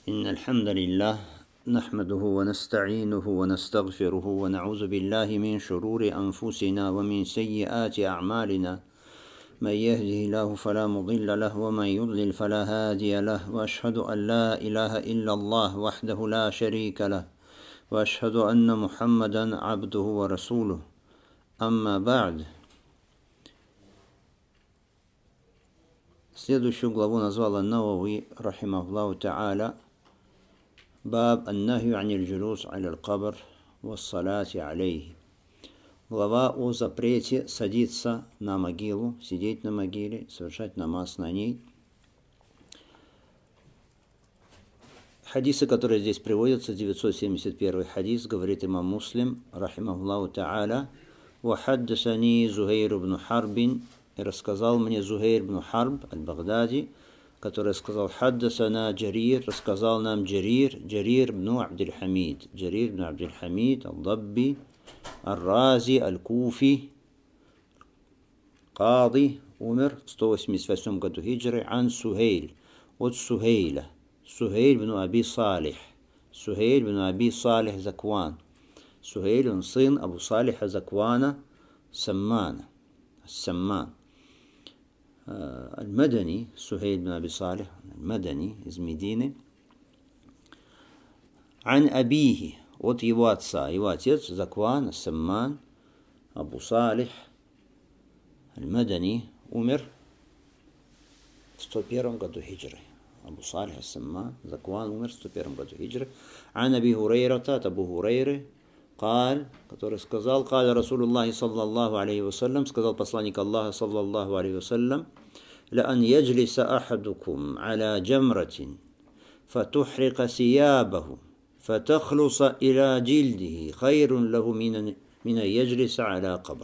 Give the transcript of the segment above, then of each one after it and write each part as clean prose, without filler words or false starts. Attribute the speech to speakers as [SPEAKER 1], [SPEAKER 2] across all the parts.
[SPEAKER 1] إن الحمد لله نحمده ونستعينه ونستغفره ونعوذ بالله من شرور أنفسنا ومن سيئات أعمالنا من يهده الله فلا مضل له ومن يضلل فلا هادي له وأشهد أن لا إله إلا الله وحده لا شريك له وأشهد أن محمدا عبده ورسوله أما بعد. Следующую главу назвал ан-Навави рахимахуллаху та'аля баб ан-нахью аниль джулус аля аль-кабр вассалати алейхи. Глава о запрете садиться на могилу, сидеть на могиле, совершать намаз на ней. Хадисы, которые здесь приводятся, 971 хадис, говорит имам Муслим рахимахуллаху та'аля: «Ва хаддасани Зухайр ибн Харбин», и рассказал мне Зухайр ибн Харб аль-Багдади, который сказал: «Хаддасана Джарир», рассказал нам Джарир ибн Абдиль-Хамид, Джарир ибн Абдиль-Хамид аль-Дабби аль-Рази аль-Куфи, Кади, умер в 188 году хиджры, ан Сухейль, от Сухейля, Сухейль ибн Аби Салих, Сухейль ибн Аби Салих Закван. Сухейль, он сын Абу Салиха Заквана Саммана, Самман. Аль-Мадани, Сухейль ибн Аби Салих, Аль-Мадани, из Медины. Ан Абихи, от его отца. Его отец Закван, Самман, Абу Салих, Аль-Мадани, умер в 101 году хиджры. Абу Салих, Самман, Закван умер в 101 году хиджры. Ан Аби Хурейрата, от Абу Хурейры, Каль, который сказал: «Каль Расулуллахи саллаллаху алейхи вассалям», сказал посланник Аллаха саллаллаху алейхи вассалям: «Ла-ан яджлиса ахадукум аля джамратин, фатухрика сиябаху, фатахлуса иля джильдихи, хайрун лаху мина яджлиса аля кабр».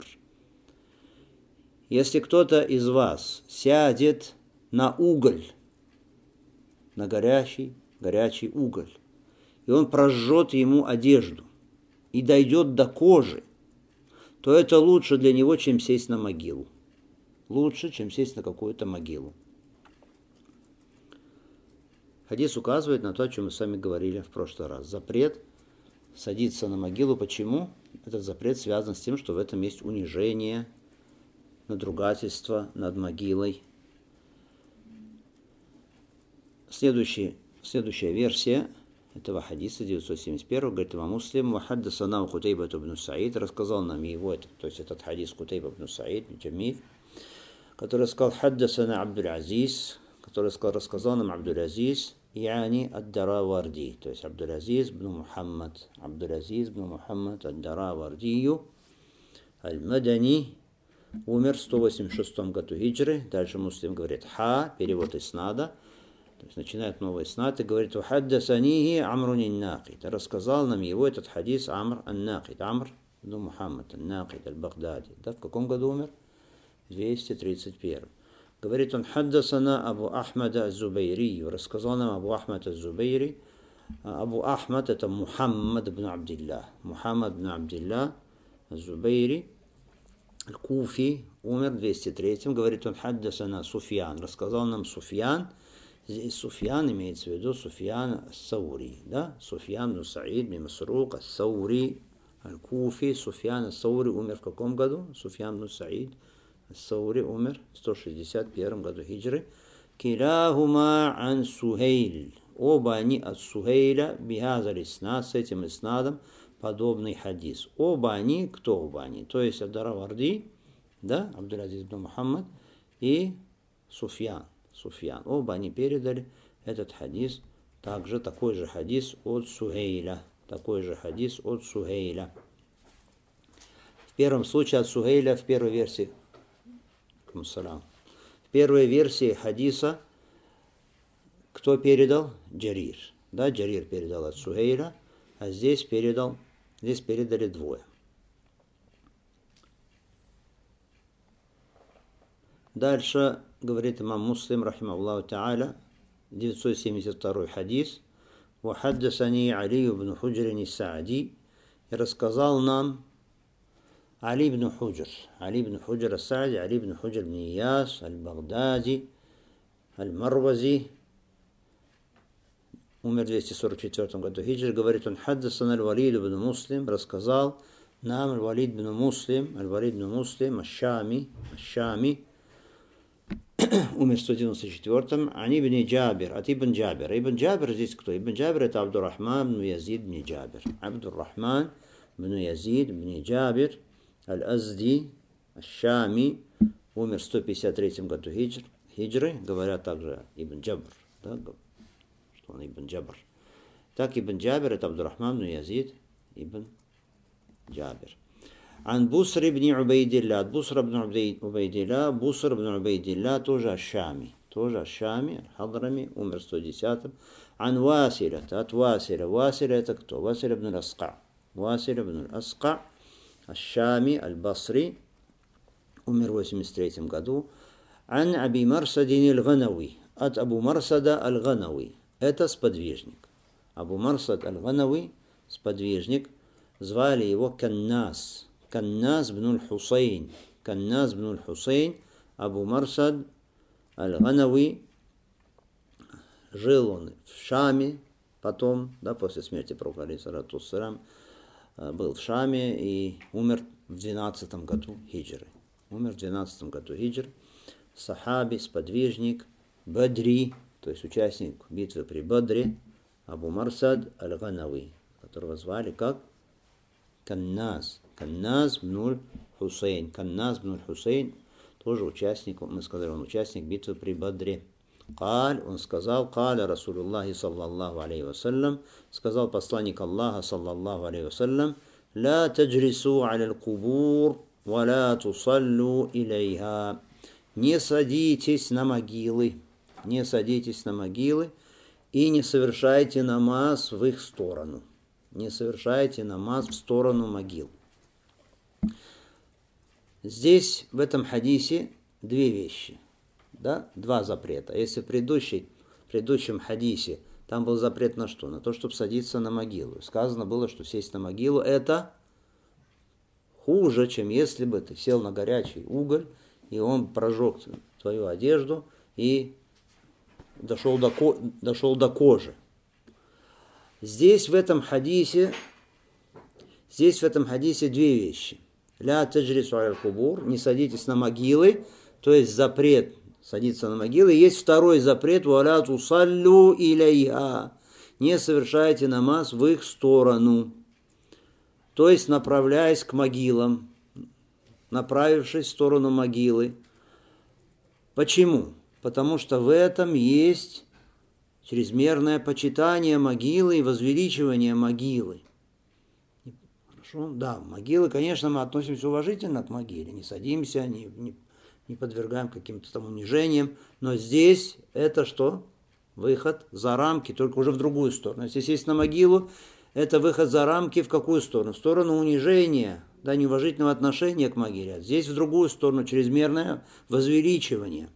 [SPEAKER 1] Если кто-то из вас сядет на уголь, на горячий уголь, и он прожжет ему одежду, и дойдет до кожи, то это лучше для него, чем сесть на могилу. Лучше, чем сесть на какую-то могилу. Хадис указывает на то, о чем мы с вами говорили в прошлый раз. Запрет садиться на могилу. Почему? Этот запрет связан с тем, что в этом есть унижение, надругательство над могилой. Следующая версия этого хадиса, 971, говорит имам Муслим: «Ва хаддасана Кутайба ибн Саид», рассказал нам его, то есть этот хадис Кутайба ибн Саид, Джамиль, который сказал: «Хаддасана Абдуль-Азиз», который сказал: рассказал нам Абдуль-Азиз, яни ад-Дараварди, то есть Абдуль-Азиз ибн Мухаммад, Абдуль-Азиз ибн Мухаммад ад-Даравардию, аль-Мадани, умер в 186 году хиджры. Дальше Муслим говорит: перевод иснада, то есть начинает новый иснад и говорит: «Ухаддасанихи Амрун ан-Нақид», рассказал нам его этот хадис Амр ан-Нақид, Амр ибн Мухаммад ан-Нақид аль-Багдади. Да, в каком году умер? 231. Говорит он: «Хаддасана Абу Ахмад az-Зубайри», рассказал нам Абу Ахмад az-Зубайри. Абу Ахмад — это Мухаммад ибн Абдилlah, Мухаммад ибн Абдилlah az-Зубайри аль-Куфи, умер в 203. Говорит он: «Хаддасана Суфьян», рассказал нам Суфьян. Здесь Суфьян имеется в виду Суфьян ас-Саури, да? Суфьян ибн Саид ибн Масрук ас-Саури аль-Куфи. Суфьян ас-Саури умер в каком году? Суфьян ибн Саид ас-Саури умер в 161 году хиджры. Килахума ан Сухейль, оба они от Сухейля, бихазар иснад, с этим иснадом подобный хадис. Оба они, кто оба они? То есть ад-Дараварди, да, Абдуль-Азиз ибн Мухаммад, и Суфьян. Оба они передали этот хадис, также такой же хадис от Сухейля. В первом случае от Сухейля, в первой версии хадиса кто передал? Джарир. Да, Джарир передал от Сухейля, а здесь передали двое. Дальше говорит имам Муслим рахимахуллаху та'аля, 972 хадис: «Ва хаддасани Али ибн Худжр ас-Саади», и рассказал нам Али ибн Худжр ас-Саади, Али ибн Худжр ибн Ияс аль-Багдади аль-Марвази, умер в 244 году хиджры, говорит он, хаддасан аль-Валид ибн Муслим, рассказал нам аль-Валид ибн Муслим, аш-Шами, умер в 194-м, ани ибн Джабир, от ибн Джабир. Ибн Джабир здесь кто? Ибн Джабир это Абдуррахман ибн Язид ибн Джабир. Абдуррахман ибн Язид ибн Джабир, аль-Азди, аш-Шами, умер в 153 году хиджры, говорят также ибн Джабр, да, что он ибн Джабр. Так ибн Джабир это Абдуррахман ибн Язид ибн Джабир. Ан Буср ибн Убайдилля, от Бусра ибн Убайдилля, Буср ибн Убайдилля, тоже аш-Шами, аль-Хадрами, умер в 110-м. Ан Василя, от Василя, Василя это кто? Василь ибн ал-Аска, аш-Шами, аль-Басри, умер в 83-м году. Ан Аби Марсадин аль-Ганауи, от Абу Марсада аль-Ганауи, это сподвижник. Абу Марсад аль-Ганауи, сподвижник, звали его Каннас бн аль-Хусейн, Абу Марсад аль-Ганауи, жил он в Шаме, потом, да, после смерти пророка, алейхиссалату вассалям, был в Шаме и умер в 12-м году хиджры. Сахаби, сподвижник, Бадри, то есть участник битвы при Бадре, Абу Марсад аль-Ганауи, которого звали как Каннас бн аль-Хусейн, тоже участник, мы сказали, он участник битвы при Бадре. Он сказал, каля Расулуллахи саллаллаху алейхи вассалям, сказал посланник Аллаха саллаллаху алейхи вассалям, ла таджрису аля аль-кубур, ва ла тусаллу илейха. Не садитесь на могилы и не совершайте намаз в их сторону. Не совершайте намаз в сторону могил. Здесь, в этом хадисе, две вещи, да? Два запрета. Если в предыдущем хадисе там был запрет на что? На то, чтобы садиться на могилу. Сказано было, что сесть на могилу это хуже, чем если бы ты сел на горячий уголь, и он прожег твою одежду и дошел до кожи. Здесь в этом хадисе две вещи. Ля таджрису аль кубур, не садитесь на могилы, то есть запрет садиться на могилы. Есть второй запрет, валя тусаллю илейха, не совершайте намаз в их сторону, то есть направляясь к могилам, направившись в сторону могилы. Почему? Потому что в этом есть чрезмерное почитание могилы и возвеличивание могилы. Хорошо? Да, могилы, конечно, мы относимся уважительно к могиле, не садимся, не подвергаем каким-то там унижениям, но здесь это что? Выход за рамки, только уже в другую сторону. Если сесть на могилу, это выход за рамки в какую сторону? В сторону унижения, да, неуважительного отношения к могиле. Здесь в другую сторону чрезмерное возвеличивание.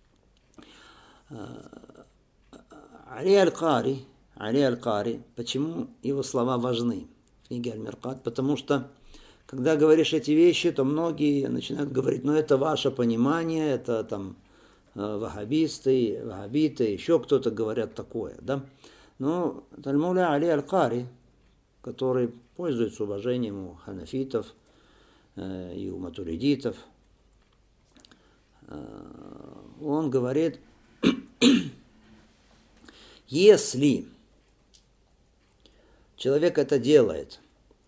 [SPEAKER 1] Али Аль-Кари, почему его слова важны в книге Аль-Миркат? Потому что, когда говоришь эти вещи, то многие начинают говорить, это ваше понимание, это там ваххабиты, еще кто-то говорят такое, да? Но Таль-Мауля Али Аль-Кари, который пользуется уважением у ханафитов и у матуридитов, он говорит, если человек это делает,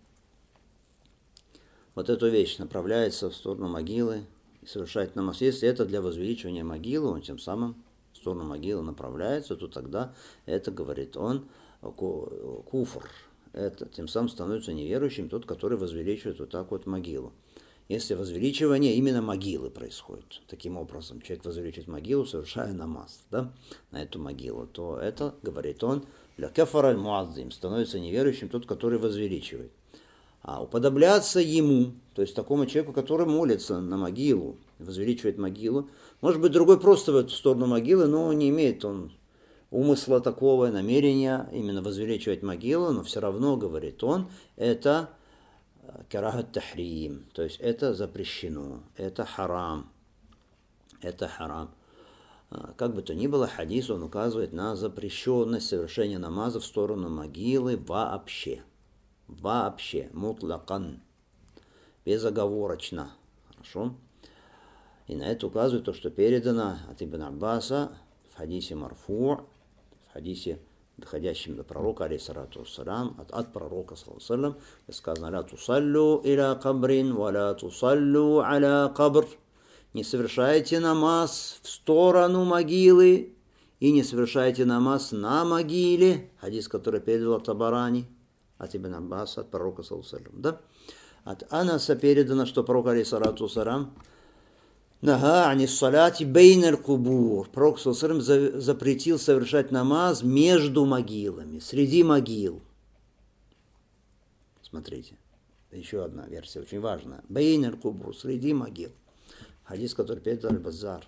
[SPEAKER 1] вот эту вещь направляется в сторону могилы и совершает намаз, если это для возвеличивания могилы, он тем самым в сторону могилы направляется, то тогда это, говорит он, куфр. Это тем самым становится неверующим тот, который возвеличивает вот так вот могилу. Если возвеличивание именно могилы происходит, таким образом, человек возвеличивает могилу, совершая намаз, да, на эту могилу, то это, говорит он, ля кафар аль-муаззим, становится неверующим тот, который возвеличивает. А уподобляться ему, то есть такому человеку, который молится на могилу, возвеличивает могилу, может быть, другой просто в эту сторону могилы, но не имеет он умысла такого, намерения именно возвеличивать могилу, но все равно, говорит он, это карахат тахрим, то есть это запрещено, это харам. Как бы то ни было, хадис, он указывает на запрещенность совершения намаза в сторону могилы вообще. Вообще. Мутлакан. Безоговорочно. Хорошо? И на это указывает то, что передано от Ибн Аббаса в хадисе марфу, в хадисе, доходящем до пророка, алейхиссалату вассалям, от пророка, саллаллаху, сказано: «Ла тусаллю иля кабрин, ва ла тусаллю аля кабр». Не совершайте намаз в сторону могилы и не совершайте намаз на могиле. Хадис, который передал Табарани от Ибн Аббаса, от пророка, саллаллаху, да? От Анаса передано, что пророк, алейхиссалату вассалям, нага ани салати бейн аль-кубур. Пророк запретил совершать намаз между могилами, среди могил. Смотрите, еще одна версия, очень важная. Бейн аль-кубур, среди могил. Хадис, который передал Аль-Баззар.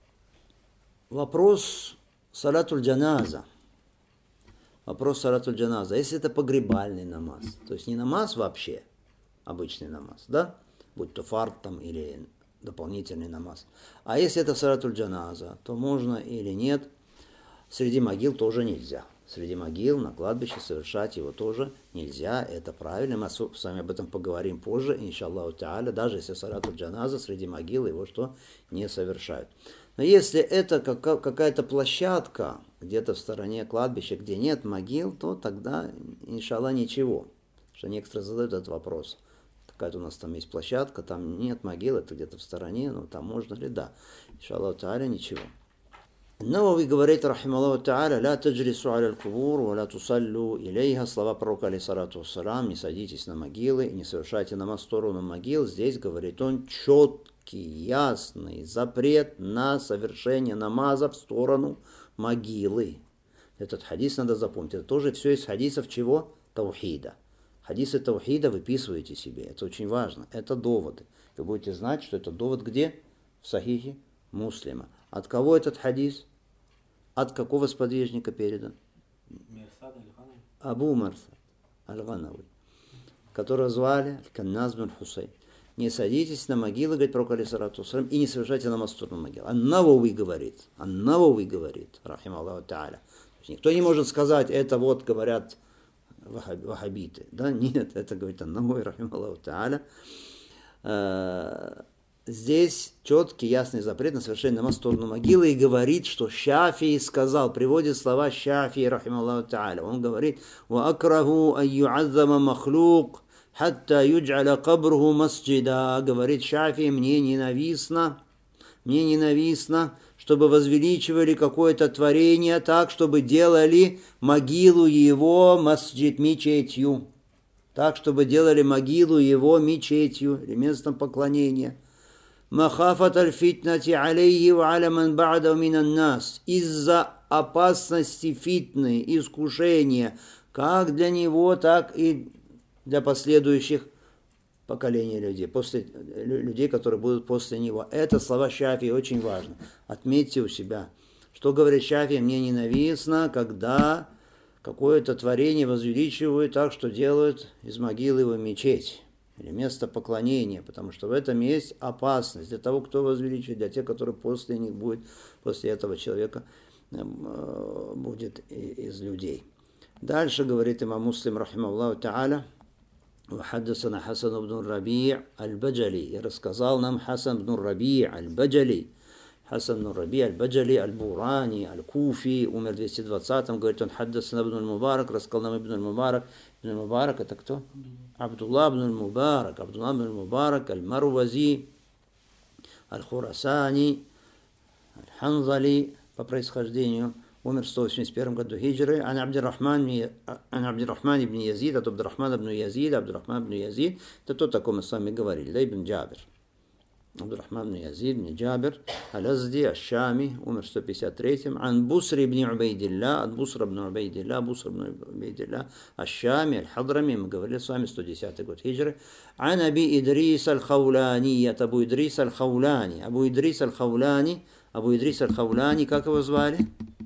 [SPEAKER 1] Вопрос салатуль джаназа. Вопрос салатуль джаназа. Если это погребальный намаз, то есть не намаз вообще, обычный намаз, да? Будь то фард там или дополнительный намаз. А если это салатуль джаназа, то можно или нет. Среди могил тоже нельзя. Среди могил на кладбище совершать его тоже нельзя. Это правильно. Мы с вами об этом поговорим позже, иншаллаху та'аля. Даже если салатуль джаназа, среди могил его что не совершают. Но если это какая-то площадка где-то в стороне кладбища, где нет могил, то тогда, иншаллах, ничего. Что некоторые задают этот вопрос. Какая-то у нас там есть площадка, там нет могил, это где-то в стороне, но там можно ли? Да. Иншаллаху та'аля, ничего. Навави говорит, рахималлаху та'аля, ля таджлису аля аль-кубур, ва ля тусаллю илейха, слова пророка, алейхиссалату вассалям, не садитесь на могилы и не совершайте намаз в сторону могил. Здесь, говорит он, четкий, ясный запрет на совершение намаза в сторону могилы. Этот хадис надо запомнить. Это тоже все из хадисов чего? Таухида. Хадисы таухида выписывайте себе. Это очень важно. Это доводы. Вы будете знать, что это довод где? В сахихе Муслима. От кого этот хадис? От какого сподвижника передан? Абу Марсад аль-Ганауи, которого звали Канназ бин Хусейн. Не садитесь на могилы, говорит пророк, алейхиссалату вассалям, и не совершайте намаз в сторону могил. Ан-Навави говорит, рахималлаху та'аля. Никто не может сказать, это вот говорят вахабиты. Да, нет, это говорит Ан-Навави, рахималлаху та'аля. Здесь четкий, ясный запрет на совершение намаз в сторону могилы, и говорит, что Шафии сказал, приводит слова Шафии, рахималлаху та'аля. Он говорит: «Ва акраху ан ю'аззама махлук, хатта юдж'аля кабруху масджида». Говорит Шафии, мне ненавистно, чтобы возвеличивали какое-то творение так, чтобы делали могилу его масджид, мечетью. Так, чтобы делали могилу его мечетью, или местом поклонения. Махафат аль-фитнати алейхи ва аля ман ба'да минан нас. Из-за опасности фитны, искушения, как для него, так и для последующих поколений людей, после людей, которые будут после него. Это слова Шафии очень важно. Отметьте у себя. Что говорит Шафии? Мне ненавистно, когда какое-то творение возвеличивают так, что делают из могилы его мечеть или место поклонения, потому что в этом есть опасность для того, кто возвеличивает, для тех, которые после них будет, после этого человека будет из людей. Дальше говорит имам Муслим, рахимахуллаху та'аля, وحدثنا حسن بن الربيع البجلي. И рассказал нам Хасан бн Раби'а аль-Баджали. Хасан бн Раби'а аль-Баджали, аль-Бурани, аль-Куфи, умер в 220-м. Говорит он, حدثنا ибн аль-Мубарак, рассказал нам ибн аль-Мубарак. Ибн аль-Мубарак это кто? Абдуллах ибн аль-Мубарак. Абдуллах ибн аль-Мубарак, аль-Марвази, аль-Хурасани, аль-Ханзали по происхождению. Умер в 181 году хиджры. Ан Абдуррахман ибн Язид, от Абдуррахман ибн Язид. Абдуррахман ибн Язид, это то, о ком мы с вами говорили, да, ибн Джабир. Абдуррахман ибн Язид, ибн Джабир, аль-Азди, аш-Шами, умер в 153-м. Ан Буср ибн Убайдилля, от Бусра ибн Убайдилля, аш-Шами, аль-Хадрами, мы говорили с вами, 110 год хиджры. Ан Аби Идрис аль-Хаулани, от Абу Идрис аль-Хаулани. Абу Идрис аль-Хаулани, как его звали?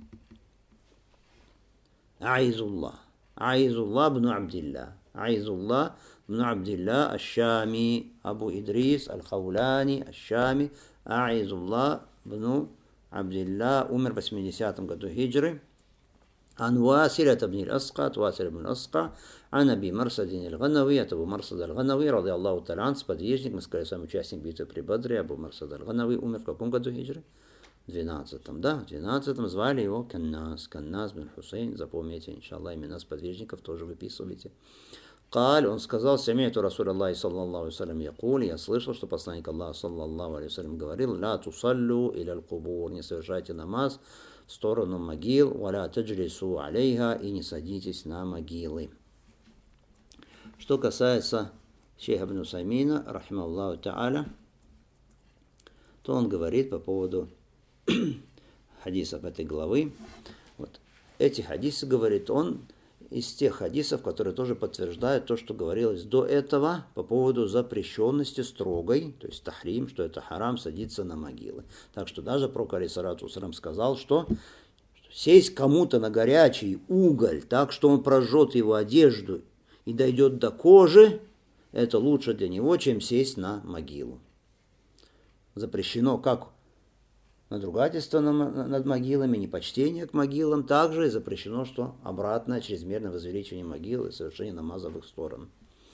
[SPEAKER 1] Аизуллах бн Абдилля. Аизуллах бн Абдилля аш-Шами. Абу Идрис аль-Хаулани аш-Шами. Аизуллах бн Абдилля умер в 80 году хиджры. عن واسلة بن الأسقى واسل بن الأسقى عن أبي مرصد الغنوي أبو مرصد الغنوي رضي الله تعالى عنه сподвижник, мы сказали, сам участник битвы при Бадре, Абу Марсад аль-Ганави умер в каком году хиджры? В 12-м, да, в 12-м звали его Каннас бин Хусейн, запомните, иншаллах, имена сподвижников тоже выписывайте. Каль, он сказал, «Сами'ту Расуль Аллахи саллаллаху алейхи якуль», я слышал, что посланник Аллаха саллаллаху алейхи говорил, «Ла тусаллю иля кубур», не совершайте намаз в сторону могил, «Валя таджлису алейха», и не садитесь на могилы. Что касается шейха ибн Усаймина, рахимахуллаху та'аля, то он говорит по поводу хадисов этой главы. Вот эти хадисы, говорит он, из тех хадисов, которые тоже подтверждают то, что говорилось до этого по поводу запрещенности строгой, то есть тахрим, что это харам садиться на могилы. Так что даже пророк алейхиссалату вассалям сказал, что сесть кому-то на горячий уголь, так что он прожжет его одежду и дойдет до кожи, это лучше для него, чем сесть на могилу. Запрещено как надругательство над могилами, непочтение к могилам, также и запрещено, что обратное чрезмерное возвеличивание могил и совершение намаза в их сторону.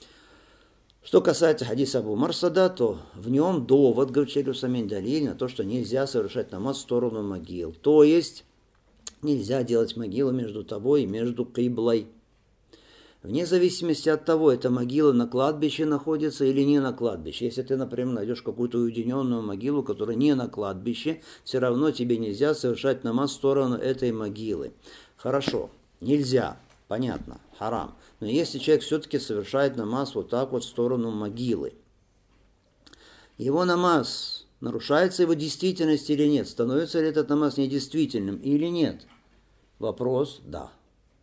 [SPEAKER 1] Что касается хадиса Абу Марсада, то в нем довод, говорит шейх Усаймин, далиль на то, что нельзя совершать намаз в сторону могил. То есть нельзя делать могилу между тобой и между киблой. Вне зависимости от того, эта могила на кладбище находится или не на кладбище. Если ты, например, найдешь какую-то уединенную могилу, которая не на кладбище, все равно тебе нельзя совершать намаз в сторону этой могилы. Хорошо, нельзя, понятно, харам. Но если человек все-таки совершает намаз вот так вот в сторону могилы, его намаз, нарушается его действительность или нет? Становится ли этот намаз недействительным или нет? Вопрос – да.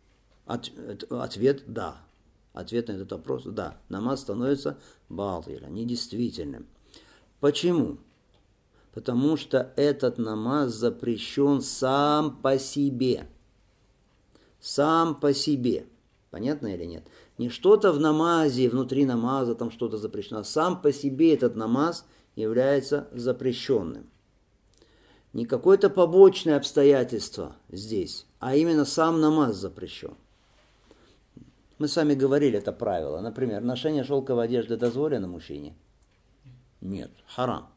[SPEAKER 1] Ответ – да. Ответ на этот вопрос – да. Намаз становится батиля, недействительным. Почему? Потому что этот намаз запрещен сам по себе. Сам по себе. Понятно или нет? Не что-то в намазе, внутри намаза там что-то запрещено. Сам по себе этот намаз является запрещенным. Не какое-то побочное обстоятельство здесь, а именно сам намаз запрещен. Мы с вами говорили это правило. Например, ношение шелковой одежды дозволено мужчине? Нет, харам.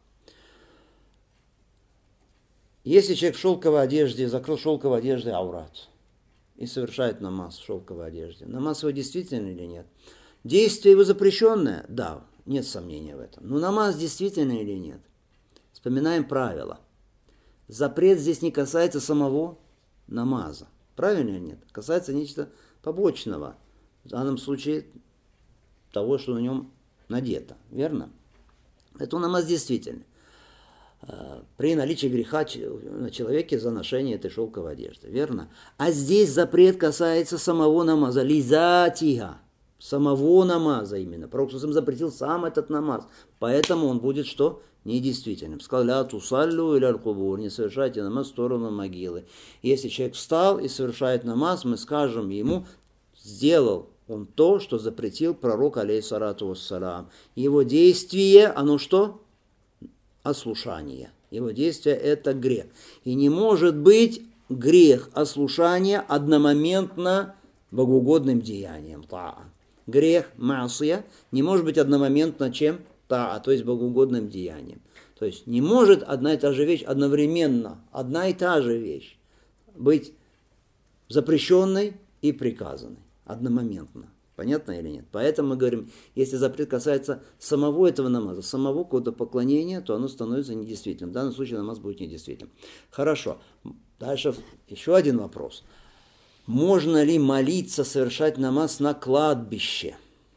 [SPEAKER 1] Если человек в шелковой одежде, закрыл шелковой одеждой аурат и совершает намаз в шелковой одежде, намаз его действительно или нет? Действие его запрещенное? Да, нет сомнения в этом. Но намаз действительно или нет? Вспоминаем правило. Запрет здесь не касается самого намаза. Правильно или нет? Касается нечто побочного. В данном случае того, что на нем надето. Верно? Это намаз действительно. При наличии греха на человеке за ношение этой шелковой одежды. Верно? А здесь запрет касается самого намаза. Лизатига. Самого намаза именно. Пророк запретил сам этот намаз. Поэтому он будет что? Недействительным. Сказал, ля тусаллю иля аль-кубур, не совершайте намаз в сторону могилы. Если человек встал и совершает намаз, мы скажем ему, сделал он то, что запретил пророк, алейхиссалату вассалам. Его действие, оно что? Ослушание. Его действие – это грех. И не может быть грех ослушания одномоментно богоугодным деянием. Грех, маасия, не может быть одномоментно чем? То есть богоугодным деянием. То есть не может одна и та же вещь одновременно, одна и та же вещь быть запрещенной и приказанной одномоментно. Понятно или нет? Поэтому мы говорим, если запрет касается самого этого намаза, самого какого-то поклонения, то оно становится недействительным. В данном случае намаз будет недействительным. Хорошо. Дальше еще один вопрос. Можно ли молиться, совершать намаз на кладбище?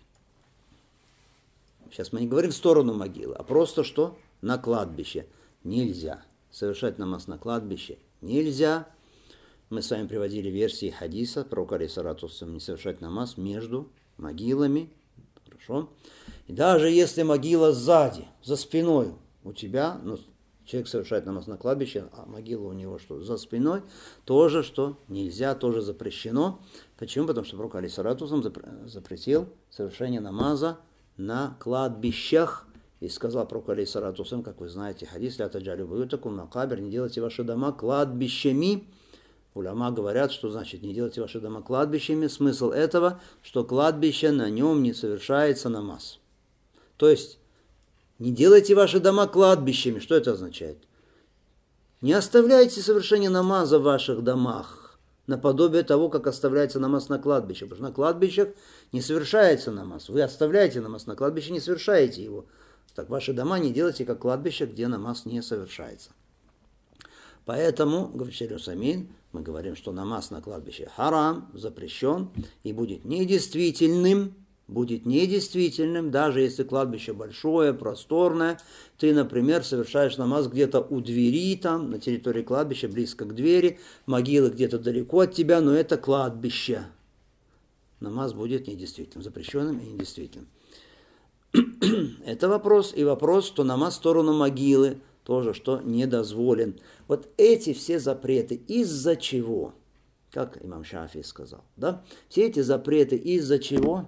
[SPEAKER 1] Сейчас мы не говорим в сторону могилы, а просто что? На кладбище. Нельзя. Совершать намаз на кладбище нельзя. Мы с вами приводили версии хадиса, пророк алейхиссалату вассалям, не совершать намаз между могилами. Хорошо. И даже если могила сзади, за спиной у тебя, человек совершает намаз на кладбище, а могила у него что, за спиной, тоже что? Нельзя, тоже запрещено. Почему? Потому что пророк алейхиссалату вассалям запретил совершение намаза на кладбищах. И сказал пророк, алейхиссалату вассалям, как вы знаете, хадис, ля таджалю буютакум макабир, не делайте ваши дома кладбищами. Уляма говорят, что значит не делайте ваши дома кладбищами. Смысл этого, что кладбище, на нем не совершается намаз. То есть, не делайте ваши дома кладбищами. Что это означает? Не оставляйте совершение намаза в ваших домах, наподобие того, как оставляется намаз на кладбище. Потому что на кладбищах не совершается намаз. Вы оставляете намаз на кладбище, не совершаете его. Так ваши дома не делайте как кладбище, где намаз не совершается. Поэтому, говорит Шейх Усаймин, мы говорим, что намаз на кладбище харам, запрещен и будет недействительным, даже если кладбище большое, просторное. Ты, например, совершаешь намаз где-то у двери, там, на территории кладбища, близко к двери, могилы где-то далеко от тебя, но это кладбище. Намаз будет недействительным, запрещенным и недействительным. Это вопрос. И вопрос, что намаз в сторону могилы, тоже, что недозволен. Вот эти все запреты из-за чего? Как имам Шафии сказал, да? Все эти запреты из-за чего?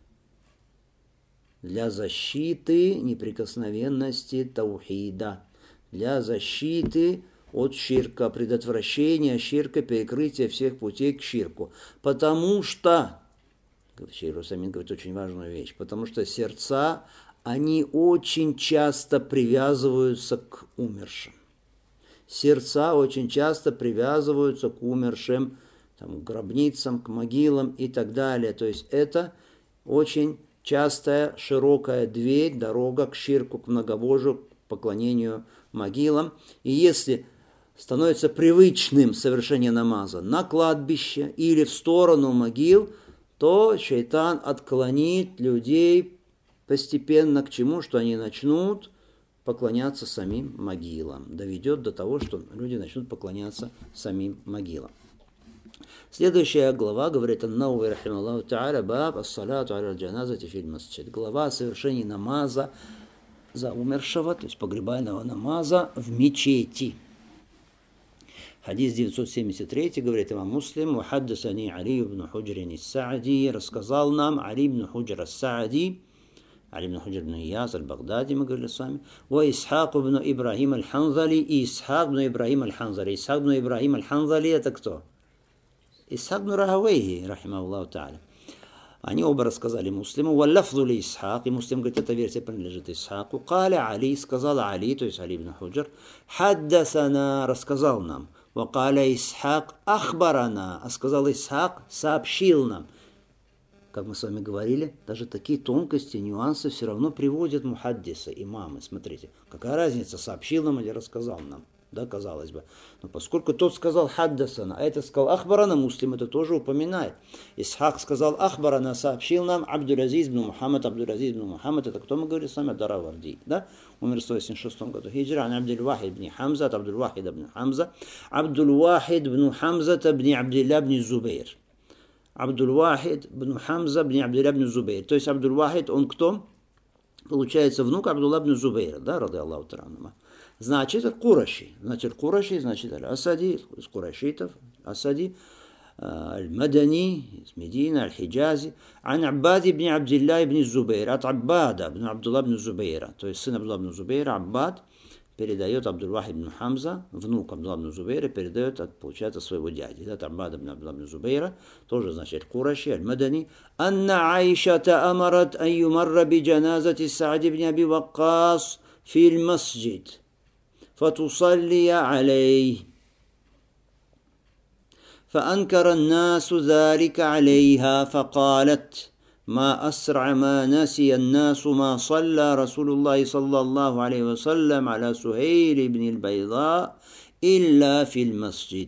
[SPEAKER 1] Для защиты неприкосновенности таухида, для защиты от ширка, предотвращения ширка, перекрытия всех путей к ширку. Потому что, Шейх Усаймин говорит очень важную вещь, потому что сердца, они очень часто привязываются к умершим. Сердца очень часто привязываются к умершим, там, к гробницам, к могилам и так далее. То есть это очень частая широкая дверь, дорога к ширку, к многобожию, к поклонению могилам. И если становится привычным совершение намаза на кладбище или в сторону могил, то шайтан отклонит людей постепенно к чему, что они начнут поклоняться самим могилам. Доведет до того, что люди начнут поклоняться самим могилам. Следующая глава говорит ан-Навави рахимахуллаху та'аля баб ас-салату аля аль-джаназати фил масджид. Глава о совершении намаза за умершего, то есть погребального намаза в мечети. Хадис 973 говорит имам Муслим: «Вахаддасани Али ибн Худжр ас-Саади», рассказал нам Али ибн Худжр ас-Саади, Али ибн Худжр ибн Ияс аль-Багдади, мы говорили с вами, «Ва Исхак ибн Ибрахим аль-Ханзали», и Исхак ибн Ибрахим аль-Ханзали. Исхак ибн Ибрахим аль-Ханзали это кто? Исхак ибн Рахавейхи, рахимахуллаху та'аля. Они оба рассказали Муслиму, «Валлафзу ли Исхак», и Муслим говорит, эта версия принадлежит Исхаку. «Каля Али», сказал Али, то есть Али ибн Худжр, «Хаддасана», рассказал нам. «Вакаля Исхак ахбарана», а сказал Исхак, сообщил нам. Как мы с вами говорили, даже такие тонкости, нюансы все равно приводят мухаддисы, имамы. Смотрите, какая разница, сообщил нам или рассказал нам. Да, казалось бы. Но поскольку тот сказал хаддасана, а это сказал ахбарана, Муслим это тоже упоминает. Исхак сказал ахбарана, сообщил нам Абдул-Азиз ибн Мухаммад. Абдул-Азиз ибн Мухаммад, это кто мы говорили с вами? Дараварди, да? Умер в 186 году. Хиджра, Абдул-Вахид ибн Хамза, Абдул-Вахид ибн Хамза, Абдул-Вахид ибн Хамза ибн Абдилла ибн Зубейр. Абдул-Вахид ибн Хамза ибн Абдилла ибн Зубейр. То есть Абдул-Вахид, он кто? Получается, внук Абдулла ибн Зубейра, да, ради Аллаху та'аля. Значит, Кураши. Значит, Кураши, значит, Аль-Асади, из Курашитов, Асади, Аль-Мадани, из Медины, Аль-Хиджази, Ан Аббади ибн Абдилла ибн Зубейра, от Аббада ибн Абдулла ибн Зубейра, то есть сын Абдулла ибн Зубейра, Аббад, передает Абдул-Вахид ибн Хамза, внук Абдулла ибн Зубейра, передает, получается, своего дяди. Это Аббад ибн Абдулла ибн Зубейра, тоже, значит, Кураши, Аль-Мадани. Анна Аишата амарат ан юмарра би джаназати Саади ибн Аби Ваккас фил масджид. فتصلي عليه فأنكر الناس ذلك عليها فقالت ما أسرع ما نسي الناس ما صلى رسول الله صلى الله عليه وسلم على سهيل بن البيضاء إلا في المسجد.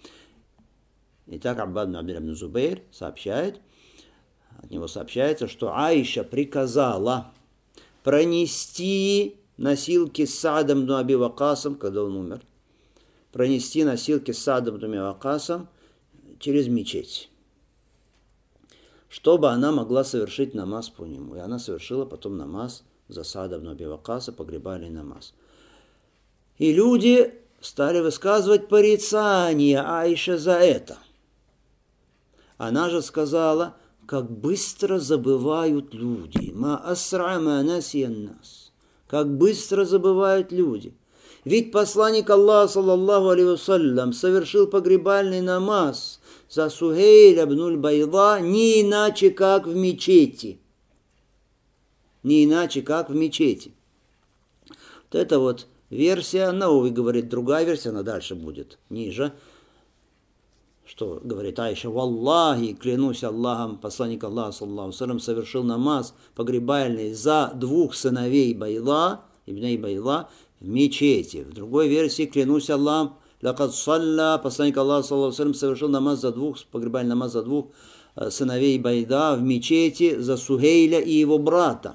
[SPEAKER 1] Итак, Аббад ибн Зубейр сообщает, от него сообщается, что Аиша приказала пронести носилки с Саадом ибн Аби Вакасом, когда он умер, пронести носилки с Саадом ибн Аби Вакасом через мечеть, чтобы она могла совершить намаз по нему. И она совершила потом намаз за Саада ибн Аби Вакаса, погребальный намаз. И люди стали высказывать порицание Аише за это. Она же сказала, как быстро забывают люди. Ма асра ма насия нас. Как быстро забывают люди. Ведь посланник Аллаха, саллаллаху алейхи вассалям, совершил погребальный намаз за Сухейля ибн Байда не иначе, как в мечети. Не иначе, как в мечети. Вот это вот версия, Науви говорит, другая версия, она дальше будет, ниже. Что говорит Аиша, валлахи, клянусь Аллахом, посланник Аллаха, саллаллаху алейхи вассалям, совершил намаз погребальный за двух сыновей Байда, ибн Байда, в мечети. В другой версии, клянусь Аллахом, лакад салля, посланник Аллаха, саллаллаху алейхи вассалям, совершил намаз за двух, погребальный намаз за двух сыновей Байда в мечети за Сухейля и его брата.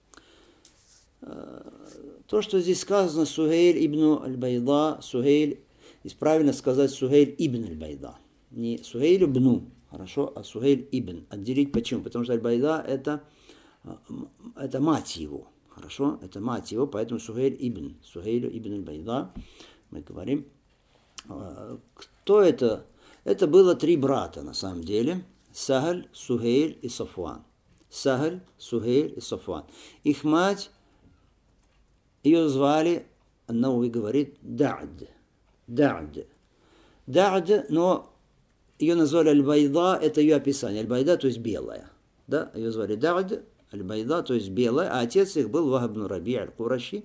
[SPEAKER 1] То, что здесь сказано Сухейль ибн аль-Байда, Сухейль, здесь правильно сказать Сухейль ибн аль-Байда. Не Сухейль ибн, хорошо, а Сухейль ибн. Отделить почему? Потому что аль-Байда это мать его. Хорошо, это мать его, поэтому Сухейль ибн аль-Байда, мы говорим. Кто это? Это было три брата на самом деле. Сахаль, Сухейль и Сафван. Сахаль, Сухейль и Сафван. Их мать, ее звали, Науви говорит, Да'д. Да'д, но ее назвали Аль-Байда, это ее описание. Аль-Байда, то есть белая. Да, ее звали Да'д, Аль-Байда, то есть белая, а отец их был Вахб ибн Раби аль-Кураши.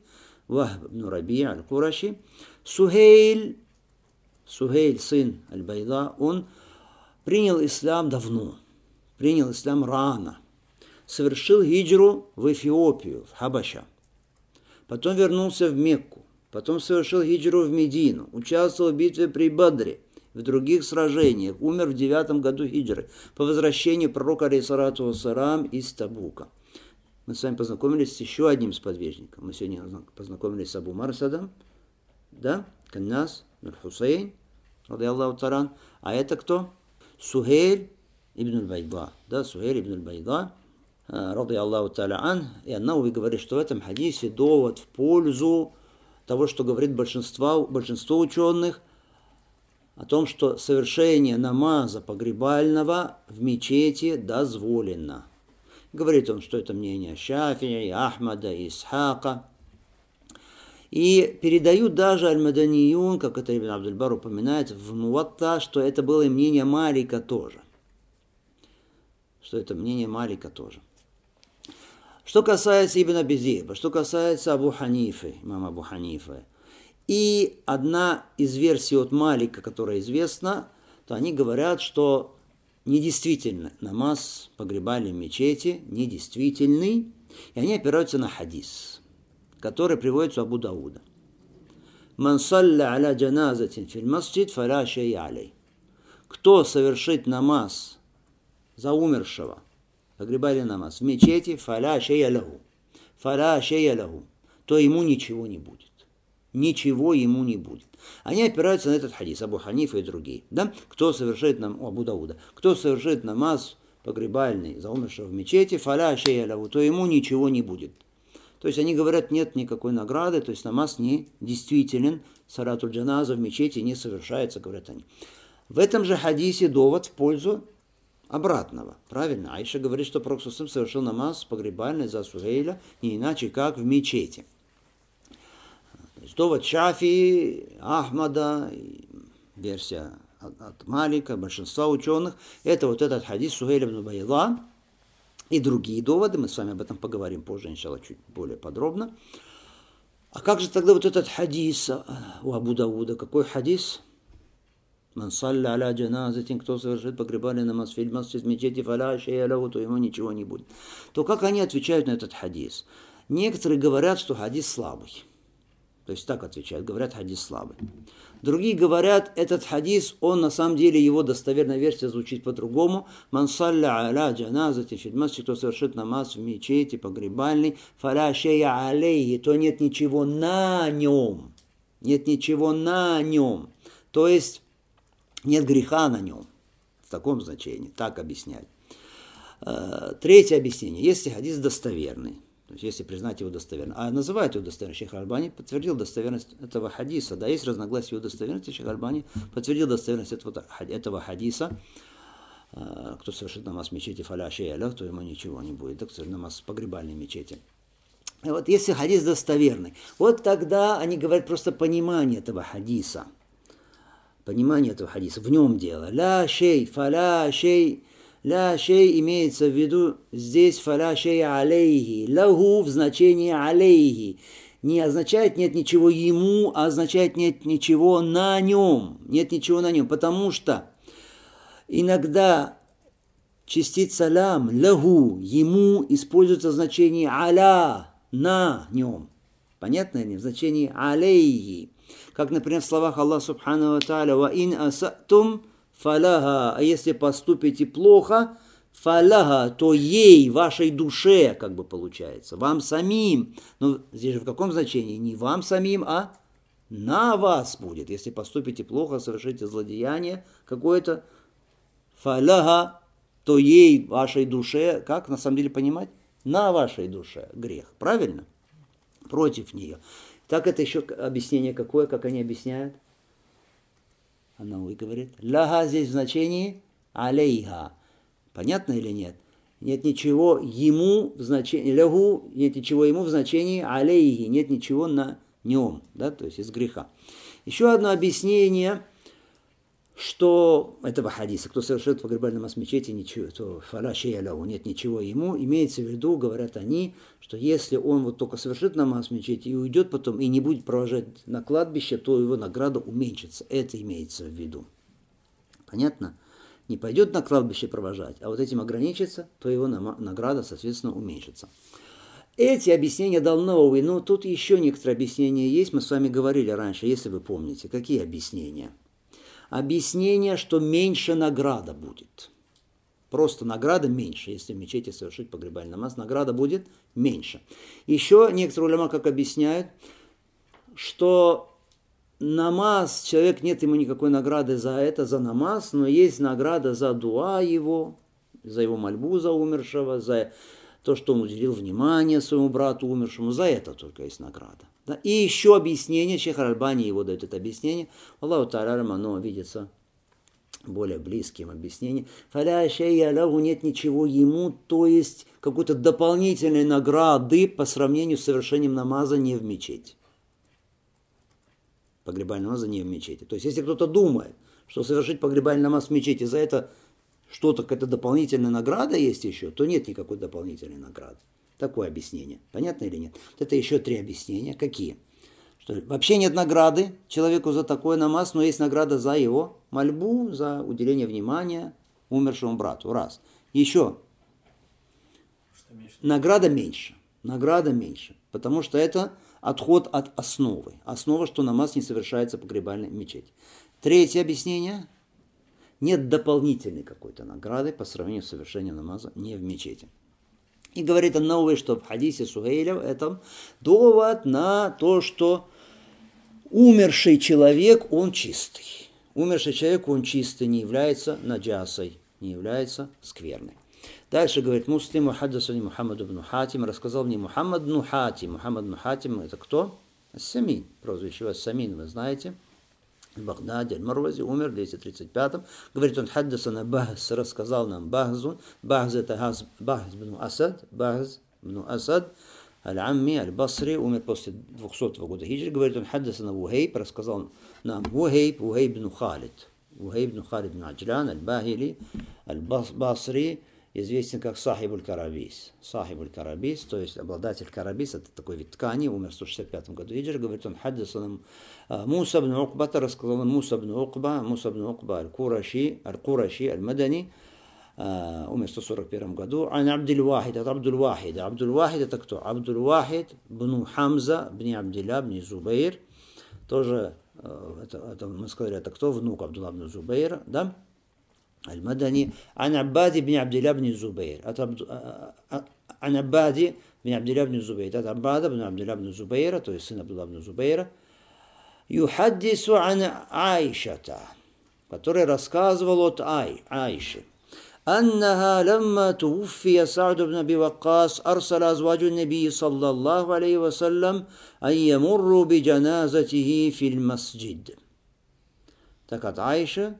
[SPEAKER 1] Сухейль, сын Аль-Байда, он принял ислам давно, принял ислам рано, совершил хиджру в Эфиопию, в Хабаша. Потом вернулся в Мекку, потом совершил хиджру в Медину, участвовал в битве при Бадре, в других сражениях, умер в 9 году хиджры, по возвращению пророка алейхиссалату вассалам из Табука. Мы с вами познакомились с еще одним сподвижником. Мы сегодня познакомились с Абу Марсадом, да, Каннас, Хусейн, ради Аллаху таран. А это кто? Сухейль ибн аль-Байда, да, Сухейль ибн аль-Байда, ради Аллаху та'аля. И Науви говорит, что в этом хадисе довод в пользу того, что говорит большинство ученых, о том, что совершение намаза погребального в мечети дозволено. Говорит он, что это мнение Шафии, Ахмада, Исхака. И передают даже Аль-Маданiyun, как это Ибн Абдуль-Бар упоминает в Муатта, что это было и мнение Малика тоже. Что касается Ибн Абизиба, что касается Абу Ханифы, имама Абу Ханифы, и одна из версий от Малика, которая известна, то они говорят, что недействительно намаз погребали в мечети, недействительный, и они опираются на хадис, который приводится у Абу Дауда. «Ман салля аля джаназатин фил масджид фаля шейя алей». Кто совершит намаз за умершего, погребали намаз в мечети, фаля шейя лаху, то ему ничего не будет. Ничего ему не будет. Они опираются на этот хадис, Абу Ханифа и другие. Да? Кто совершит Абу Дауда, кто совершит намаз погребальный за умершего в мечети, фаля шейя лаху, то ему ничего не будет. То есть они говорят, нет никакой награды, то есть намаз не действителен, салатуль джаназа в мечети не совершается, говорят они. В этом же хадисе довод в пользу обратного. Правильно? Аиша говорит, что Пророк совершил намаз погребальный за Сухейля не иначе, как в мечети. Довод Шафии, Ахмада, версия от Малика, большинства ученых, это вот этот хадис Сухейля ибн Байда и другие доводы, мы с вами об этом поговорим позже, иншаллах, чуть более подробно. А как же тогда вот этот хадис у Абу Дауда? Какой хадис? «Ман салля аля джаназатин», кто совершит погребальный намаз фил масджид в мечети, фаля шейя лаху, то ему ничего не будет. То как они отвечают на этот хадис? Некоторые говорят, что хадис слабый. То есть так отвечают, говорят, хадис слабый. Другие говорят, этот хадис, он на самом деле, его достоверная версия звучит по-другому. «Ман салля аля джаназати фил масджид», кто совершит намаз в мечети, погребальный, фаля шейя алейхи, то нет ничего на нем. Нет ничего на нем. То есть нет греха на нем. В таком значении. Так объясняют. Третье объяснение. Если хадис достоверный, то есть если признать его достоверным, а называют его достоверным, Шейх Аль-Альбани подтвердил достоверность этого хадиса. Да, есть разногласия в его достоверности, Шейх Аль-Альбани подтвердил достоверность этого хадиса. Кто совершит намаз в мечети фаля шейя лах, то ему ничего не будет. Да, кто совершит намаз в погребальной мечети. Вот если хадис достоверный, вот тогда они говорят просто понимание этого хадиса. Понимание этого хадиса. В нем дело. Ля шей, фаля шей. Ля шей имеется в виду здесь фаля шей алейхи. Лаху в значении алейхи. Не означает нет ничего ему, а означает нет ничего на нем. Нет ничего на нем. Потому что иногда частица лям, лаху, ему используется в значении аля, на нем. Понятно ли? В значении алейхи. Как, например, в словах Аллаха Субхану ва Тааля, «Ва ин асатум фаляха», а если поступите плохо, фаляха, то ей, вашей душе, как бы получается, вам самим. Но здесь же в каком значении? Не вам самим, а на вас будет. Если поступите плохо, совершите злодеяние какое-то, фаляха, то ей, вашей душе, как на самом деле понимать? На вашей душе грех, правильно? Против нее. Так это еще объяснение какое, как они объясняют? Анауи говорит, ляха здесь в значении алейха. Понятно или нет? Нет ничего ему в значении, лягу, нет ничего ему в значении алейхи, нет ничего на нем, да, то есть из греха. Еще одно объяснение, что этого хадиса, кто совершит погребальный намаз в мечети, ничего, то фаля шея лягу, нет ничего ему, имеется в виду, говорят они, что если он вот только совершит намаз в мечети и уйдет потом, и не будет провожать на кладбище, то его награда уменьшится. Это имеется в виду. Понятно? Не пойдет на кладбище провожать, а вот этим ограничится, то его награда, соответственно, уменьшится. Эти объяснения дал Науи, но тут еще некоторые объяснения есть, мы с вами говорили раньше, если вы помните. Какие объяснения? Объяснение, что меньше награда будет. Просто награда меньше. Если в мечети совершить погребальный намаз, награда будет меньше. Еще некоторые уляма как объясняют, что намаз, человек, нет ему никакой награды за это, за намаз, но есть награда за дуа его, за его мольбу за умершего, за то, что он уделил внимание своему брату умершему, за это только есть награда. Да? И еще объяснение, Шейх Аль-Альбани его дает это объяснение, Аллаху Та'аля, оно видится более близким объяснением. Фаля шейя лягу, нет ничего ему, то есть какой-то дополнительной награды по сравнению с совершением намаза не в мечети. Погребальный намаз не в мечети. То есть если кто-то думает, что совершить погребальный намаз в мечети, за это что-то, какая-то дополнительная награда есть еще, то нет никакой дополнительной награды. Такое объяснение. Понятно или нет? Вот это еще 3 объяснения. Какие? Что вообще нет награды человеку за такой намаз, но есть награда за его мольбу, за уделение внимания умершему брату. Раз. Еще. Награда меньше. Награда меньше. Потому что это отход от основы. Основа, что намаз не совершается в погребальной мечети. 3 объяснение. Нет дополнительной какой-то награды по сравнению с совершением намаза не в мечети. И говорит Ан-Науи, что в хадисе Сухейля это довод на то, что умерший человек, он чистый. Умерший человек, он чистый, не является наджасой, не является скверной. Дальше говорит Муслим, хаддасани Мухаммад ибн Хатим, рассказал мне Мухаммад ибн Хатим. Мухаммад ибн Хатим это кто? Ас-Самин, прозвище Ас-Самин, вы знаете. В Багдаде, Аль-Марвази, умер в 235-м. Говорит, он хаддасана Бахз, рассказал нам Бахзун. Бахз это Бахз бн Асад, Аль-Амми, Аль-Басри, умер после 200 года хиджры. Говорит, он хаддасана Вухейб, рассказал нам Вухейб бн Халид. Вухейб бн Халид бн Аджлян, Аль-Бахили, Аль-Басри, известен как Сахиб аль-Карабис. Сахиб аль-Карабис, то есть обладатель карабис, это такой вид ткани, умер в 165 году хиджры. Говорит, он хаддасан Муса бн Укбата, рассказал Муса бн Укба аль-Кураши, аль-Мадани, умер в 141 году. Ан Абдул-Вахид, это Абдул-Вахид. Абдул-Вахид это кто? Абдул-Вахид бн Хамза бн Абдилля бн Зубейр. Тоже, это мы сказали, это кто? Внук Абдулла бн Зубейра, да? Аль-Мадани. Ан Аббади бн Абдилля бн Зубейр. Ан Аббади бн Абдилля бн Зубейр. Это Аббада бн Абдилля бн Зубейра, то есть сын Абдулла бн Зубейра. Юхаддису ан Айшата, который рассказывал от Айши. أنها لما توفي سعد بن أبي وقاص أرسل أزواج النبي صلى الله عليه وسلم أن يمروا بجنازته في المسجد. Так от Айши,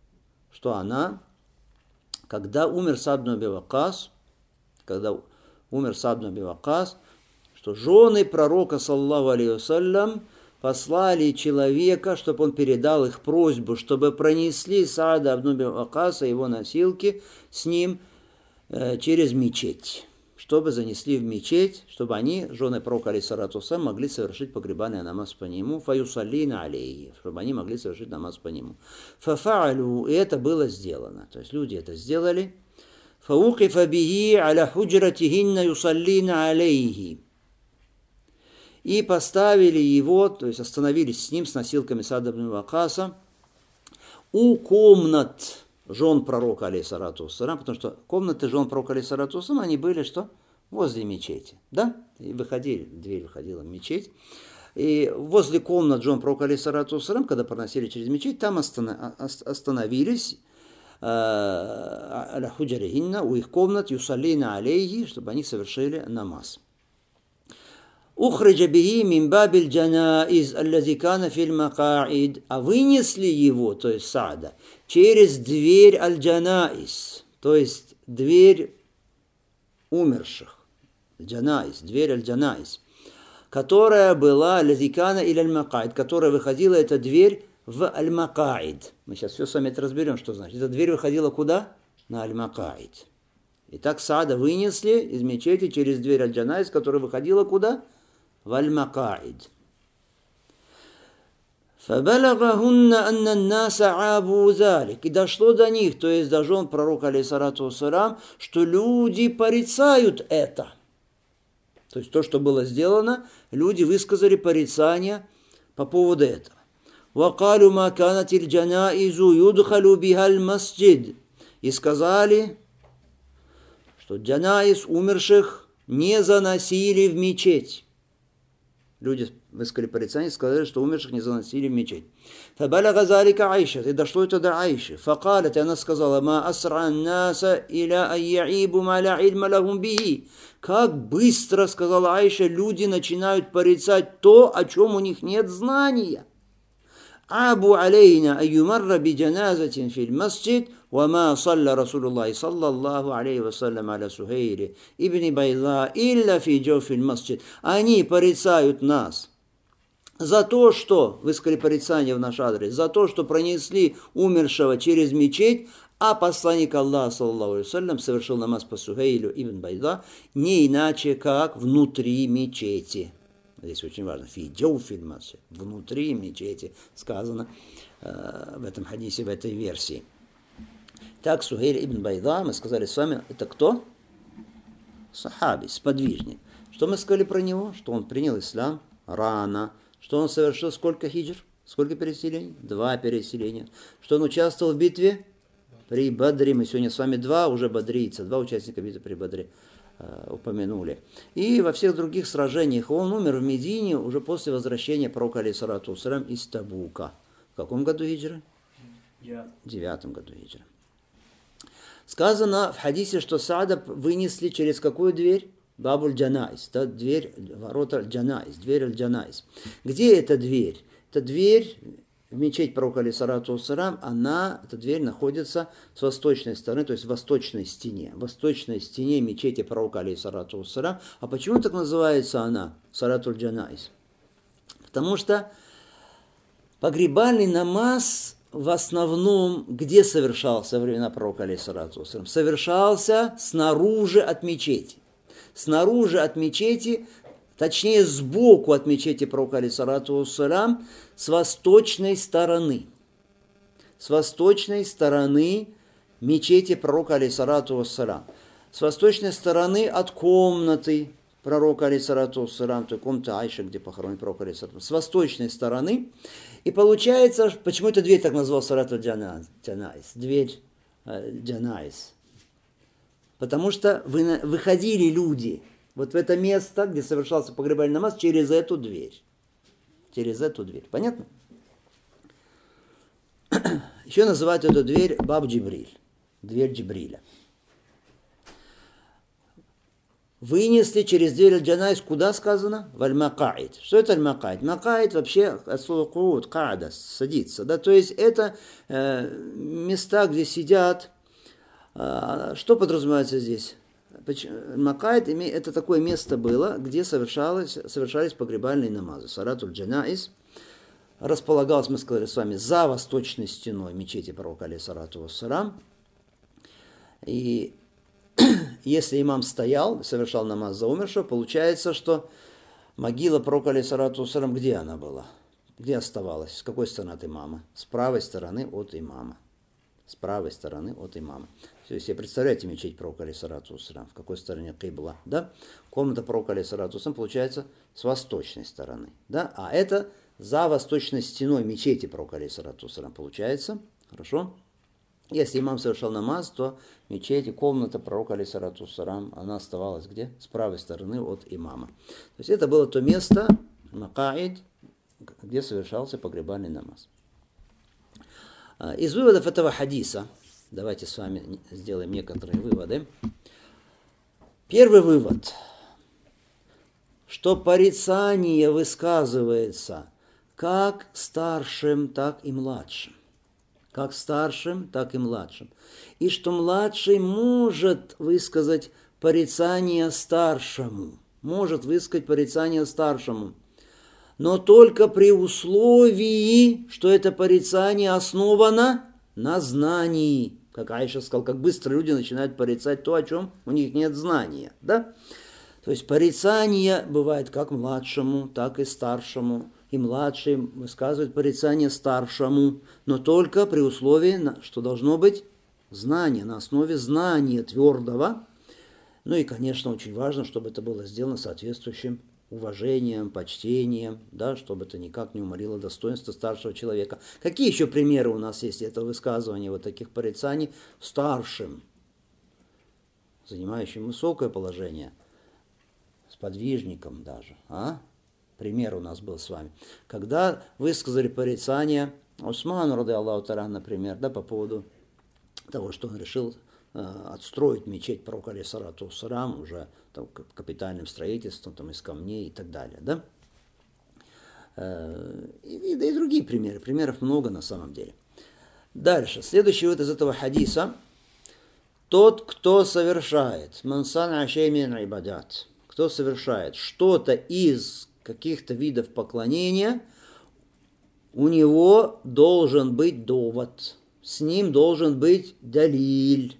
[SPEAKER 1] что она, когда умер Саад бн Аби Ваккас, когда умер Саад ибн Аби Ваккас, что жены пророка, саллаллаху алейхи вассалям, послали человека, чтобы он передал их просьбу, чтобы пронесли Саада ибн Аби Ваккаса, его носилки, с ним через мечеть. Чтобы занесли в мечеть, чтобы они, жены пророка, алейхиссалату вассалям, могли совершить погребальный намаз по нему, фаюсаллина алейхи, чтобы они могли совершить намаз по нему. Фафаалю, и это было сделано. То есть люди это сделали. Фаукифа бихи аля худжратихинна юсаллина алейхи. И поставили его, то есть остановились с ним, с носилками Саада ибн Ваккаса, у комнат жен пророка, алейхиссалату вассалям, потому что комнаты жен пророка, алейхиссалату вассалям, они были что? Возле мечети, да? И выходили, дверь выходила в мечеть. И возле комнат жен пророка, алейхиссалату вассалям, когда проносили через мечеть, там остановились аля худжарихинна, у их комнат, юсаллина алейхи, чтобы они совершили намаз. Ухриджа бихи мин бабиль джанаиз аллази кана филь макаид, а вынесли его, то есть Саада, через дверь аль-джанаиз, то есть дверь умерших, джанаиз, дверь аль-джанаиз, которая была аллази кана или аль-макаид, которая выходила, эта дверь, в аль-макаид. Мы сейчас все с вами это разберем, что значит. Эта дверь выходила куда? На аль-макаид. Итак, Саада вынесли из мечети через дверь аль-джанаиз, которая выходила куда? В аль-макаид. فَبَلَغَهُنَّ أَنَّ النَّاسَ عَابُوا ذَلِكَ. И дошло до них, то есть до жен пророка, алейхиссалату вассалям, что люди порицают это. То есть то, что было сделано, люди высказали порицание по поводу этого. وَقَالُوا مَا كَانَتِ الْجَنَائِزُ يُدْخَلُ بِهَا الْمَسْجِدِ. И сказали, что джанаиз умерших не заносили в мечеть. Люди высказали порицание, сказали, что умерших не заносили в мечеть. فَبَلَغَ ذَلِكَ عَيْشَةً. И дошло это до Аиши. فَقَالَتْ. И она сказала, مَا أَسْرَعَ النَّاسَ إِلَىٰ أَنْ يَعِيبُوا مَا لَا عِلْمَ لَهُمْ بِهِ. Как быстро, сказала Аиша, люди начинают порицать то, о чем у них нет знания. عابوا علينا أن يمر بجنازة في المسجد وما صلى رسول الله صلى الله عليه وسلم على سهيل ابن بيضاء إلا في جوف المسجد. Они порицают нас за то, что, высказали порицание в наш адрес, за то, что пронесли умершего через мечеть, а посланник Аллаха, саллаллаху алейхи вассалям, совершил намаз по Сухейлю ибн Байда не иначе, как внутри мечети. Здесь очень важно. Фидеу фильмасе. Внутри мечети сказано в этом хадисе, в этой версии. Так, Сухейль ибн Байда, мы сказали с вами, это кто? Сахаби, сподвижник. Что мы сказали про него? Что он принял ислам рано. Что он совершил сколько хиджр? Сколько переселений? 2 переселения. Что он участвовал в битве при Бадре. Мы сегодня с вами 2 уже бадрийца, 2 участника битвы при Бадре упомянули. И во всех других сражениях он умер в Медине уже после возвращения пророка, алейхиссалату вассалям, из Табука. В каком году хиджры? В 9 году хиджры. Сказано в хадисе, что Саада вынесли через какую дверь? Бабуль Джанаиз, да, дверь, ворота Джанаиз, дверь Аль-Джанаиз. Где эта дверь? Эта дверь в мечеть пророка, алейхиссалату вассалям, эта дверь находится с восточной стороны, то есть в восточной стене мечети пророка, алейхиссалату вассалям. А почему так называется она, Салатуль Джанаиз? Потому что погребальный намаз в основном, где совершался во времена пророка, алейхиссалату вассалям? Совершался снаружи от мечети. Снаружи от мечети, точнее сбоку от мечети пророка, алейхиссалату вассалям, с восточной стороны. С восточной стороны мечети пророка, алейхиссалату вассалям. С восточной стороны от комнаты пророка, алейхиссалату вассалям, той комнаты Айши, где похоронен пророк, алейхиссалату вассалям. С восточной стороны. И получается, почему эта дверь так назвал Салатуль Джанаиз? Дверь Джанаиз. Потому что выходили люди вот в это место, где совершался погребальный намаз, через эту дверь. Через эту дверь. Понятно? Еще называют эту дверь Баб Джибриль. Дверь Джибриля. Вынесли через дверь Аль-Джанаиз, куда сказано? В Аль-Макаид. Что это Аль-Макаид? Макаид вообще от слова куд, каада, садиться. Да? То есть это места, где сидят. Что подразумевается здесь? Макаид это такое место было, где совершались погребальные намазы. Салатуль джанаиз располагалась, мы сказали с вами, за восточной стеной мечети пророка алейхиссалату вассалам. И если имам стоял, совершал намаз за умершего, получается, что могила пророка алейхиссалату вассалам, где она была? Где оставалась? С какой стороны от имама? С правой стороны от имама. С правой стороны от имама. То есть, представляете мечеть пророка алейхиссалату вассалам, в какой стороне кибла, да? Комната пророка алейхиссалату вассалам получается с восточной стороны, да? А это за восточной стеной мечети пророка алейхиссалату вассалам получается, хорошо? Если имам совершал намаз, то мечеть и комната пророка алейхиссалату вассалам, она оставалась где? С правой стороны от имама. То есть, это было то место, макаид, где совершался погребальный намаз. Из выводов этого хадиса, давайте с вами сделаем некоторые выводы. Первый вывод, что порицание высказывается как старшим, так и младшим. Как старшим, так и младшим. И что младший может высказать порицание старшему. Может высказать порицание старшему. Но только при условии, что это порицание основано на знании. Как Айша сказал, как быстро люди начинают порицать то, о чем у них нет знания. Да? То есть порицание бывает как младшему, так и старшему. И младший высказывает порицание старшему, но только при условии, что должно быть знание, на основе знания твердого. Ну и, конечно, очень важно, чтобы это было сделано соответствующим уважением, почтением, да, чтобы это никак не умалило достоинство старшего человека. Какие еще примеры у нас есть этого высказывания, вот таких порицаний старшим, занимающим высокое положение, сподвижником даже, Пример у нас был с вами. Когда высказали порицание Усману, ради Аллаху та'аля, например, да, по поводу того, что он решил отстроить мечеть пророка алейхиссалату вассалам уже там, капитальным строительством там, из камней и так далее. Да? И другие примеры. Примеров много на самом деле. Дальше. Следующий вывод из этого хадиса. Тот, кто совершает, мансан ашеймин ибадат, кто совершает что-то из каких-то видов поклонения, у него должен быть довод. С ним должен быть далиль.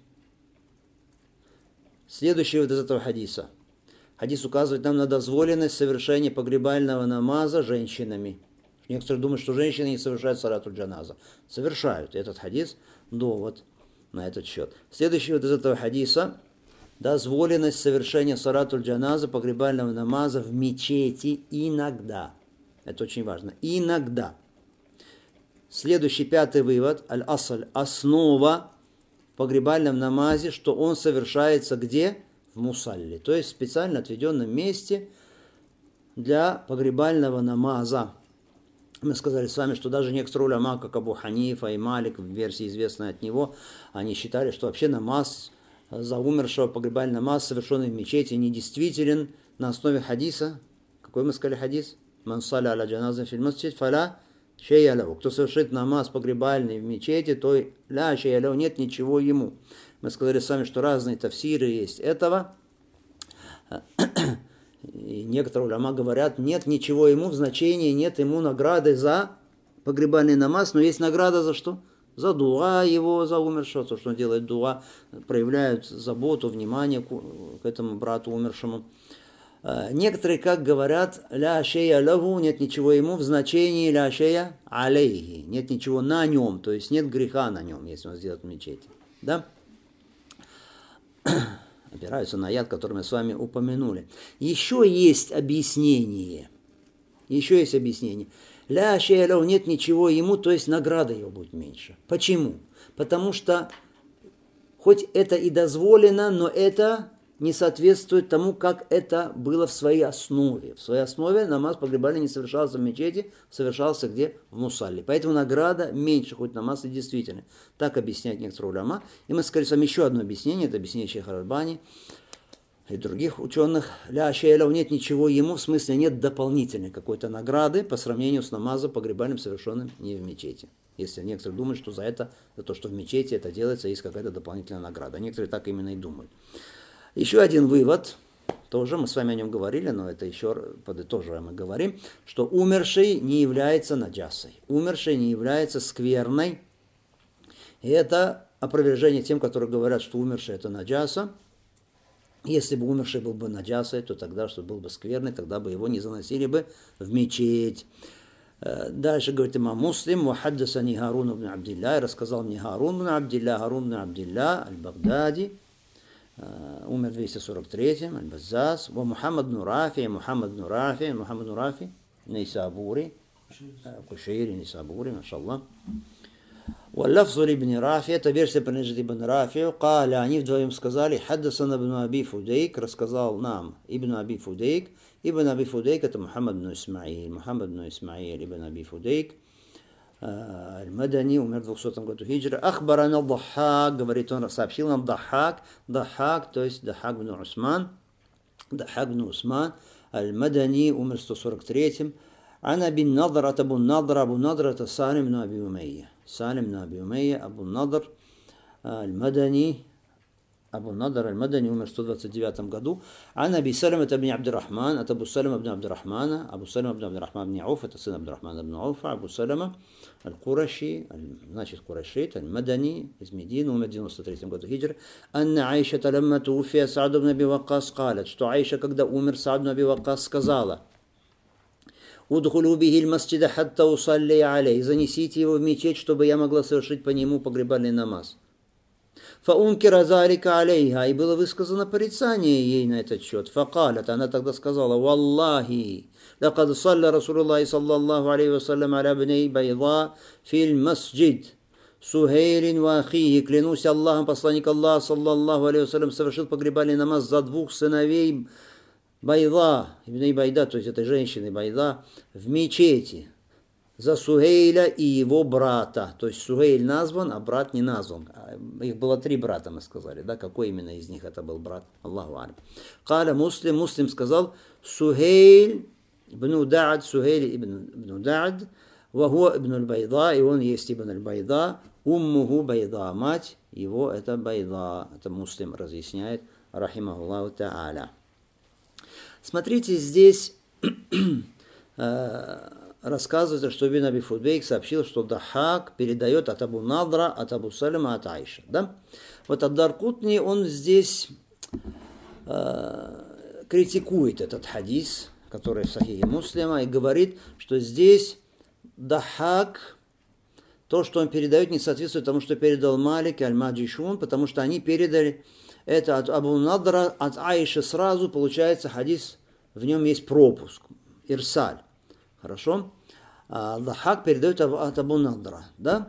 [SPEAKER 1] Следующий вот из этого хадиса. Хадис указывает нам на дозволенность совершения погребального намаза женщинами. Некоторые думают, что женщины не совершают салатуль джаназа. Совершают. Этот хадис довод на этот счет. Следующий вот из этого хадиса. Дозволенность совершения салатуль джаназа, погребального намаза в мечети иногда. Это очень важно. Иногда. Следующий, пятый вывод. Аль-асаль. Основа в погребальном намазе, что он совершается где? В мусалли. То есть в специально отведенном месте для погребального намаза. Мы сказали с вами, что даже некоторые уляма, как Абу Ханифа и Малик, в версии известной от него, они считали, что вообще намаз за умершего, погребальный намаз, совершенный в мечети, недействителен на основе хадиса. Какой мы сказали хадис? Ман салля аля джаназа фил масджид фаля шейя лаху. Кто совершит намаз погребальный в мечети, то ля шейя лаху, нет ничего ему. Мы сказали с вами, что разные тафсиры есть этого. И некоторые уляма говорят, нет ничего ему, в значении нет ему награды за погребальный намаз, но есть награда за что? За дуа его, за умершего, то, что он делает дуа, проявляют заботу, внимание к этому брату умершему. Некоторые, как говорят, ля шея лаху, нет ничего ему, в значении ля шея алейхи, нет ничего на нем, то есть нет греха на нем, если он сделает в мечети. Да? Опираются на аят, который мы с вами упомянули. Еще есть объяснение. Ля шея лаху, нет ничего ему, то есть награда его будет меньше. Почему? Потому что хоть это и дозволено, но это не соответствует тому, как это было в своей основе. В своей основе намаз погребальный не совершался в мечети, совершался где? В мусалле. Поэтому награда меньше, хоть намаз и действительно. Так объясняет некоторые уляма. И мы сказали с вами еще одно объяснение, это объяснение шейха Аль-Альбани и других ученых. Ля шейя лаху, нет ничего ему, в смысле нет дополнительной какой-то награды по сравнению с намазом погребальным, совершенным не в мечети. Если некоторые думают, что за то, что в мечети это делается, есть какая-то дополнительная награда. Некоторые так именно и думают. Еще один вывод, тоже мы с вами о нем говорили, но это еще подытоживаем и говорим, что умерший не является наджасой, умерший не является скверной. И это опровержение тем, которые говорят, что умерший это наджаса. Если бы умерший был бы наджасой, то тогда, что был бы скверный, тогда бы его не заносили бы в мечеть. Дальше говорит имам Муслим: «Вахаддасани Харун ибн Абдилля», рассказал мне Харун ибн Абдилля аль-Багдади, умер в 243-м, аль-Баззас, Мухаммад ибн Рафи, Нейсабури, Кушейри, Нейсабури, машаллах. واللفظ لابن رافع, эта версия принадлежит Ибн Рафию. قال, они вдвоем сказали: حدثنا ابن أبي فديك, рассказал нам Ибн Аби Фудейк. Ибн Аби Фудейк это Мухаммад ибн Исмаил ибн Аби Фудейк, аль-Мадани, умер в 200 году хиджры. Ахбарана Даххак, говорит он, сообщил нам Даххак, то есть Даххак ибн Усман, аль-Мадани, умер в 143-м. Ана бин Надр от Абу Надр это Салим ибн Аби Умейя, Абу Надр аль-Мадани, умер в 129 году. Ана би Салим это ибн Абдуррахман, от Абу Салима ибн Абдуррахмана, ибн Ауф, это сын Абдуррахмана ибн Ауфа, Абу Салима аль-Кураши, значит Курашит, аль-Мадани, из Медины, умер в 93 году хиджры. Анна Айша лямма туфия Саад ибн Аби Ваккас قالت, что Айша, когда умер Саад ибн Аби Ваккас, сказала: «Удхулу бихиль масджида хатта усалли алей», занесите его в мечеть, чтобы я могла совершить по нему погребальный намаз. Фаункира залика алейха, и было высказано порицание ей на этот счет. Факалят, она тогда сказала: «Валлахи, лакад салля Расулуллахи саллаллаху алейхи вассалям аля бней байда фил масджид Сухейлин ва ахихи, клянусь Аллахом, посланник Аллаха саллаллаху алейхи вассалям совершил погребальный намаз за двух сыновей Байда, Ибн Байда, то есть этой женщины Байда, в мечети, за Сухейля и его брата. То есть Сухейль назван, а брат не назван. Их было 3 брата, мы сказали, да, какой именно из них это был брат, Аллаху алям. Каля Муслим сказал: Сухейль ибн Даад, вахуа ибн аль-Байда, и он есть ибн аль-Байда, уммуху Байда, мать его это Байда. Это Муслим разъясняет, рахимахуллаху та'аля. Смотрите, здесь рассказывается, что Ибн Аби Фудейк сообщил, что Даххак передает от Абу Надра, от Абу Салима, от Айши. Да? Вот ад-Дарқутни, он здесь критикует этот хадис, который в Сахихе Муслима, и говорит, что здесь Даххак, то, что он передает, не соответствует тому, что передал Малик и Аль-Маджишун, потому что они передали это от Абу Надра, от Аиши сразу, получается, хадис, в нем есть пропуск, ирсаль. Хорошо? Даххак передает от Абу Надра, да?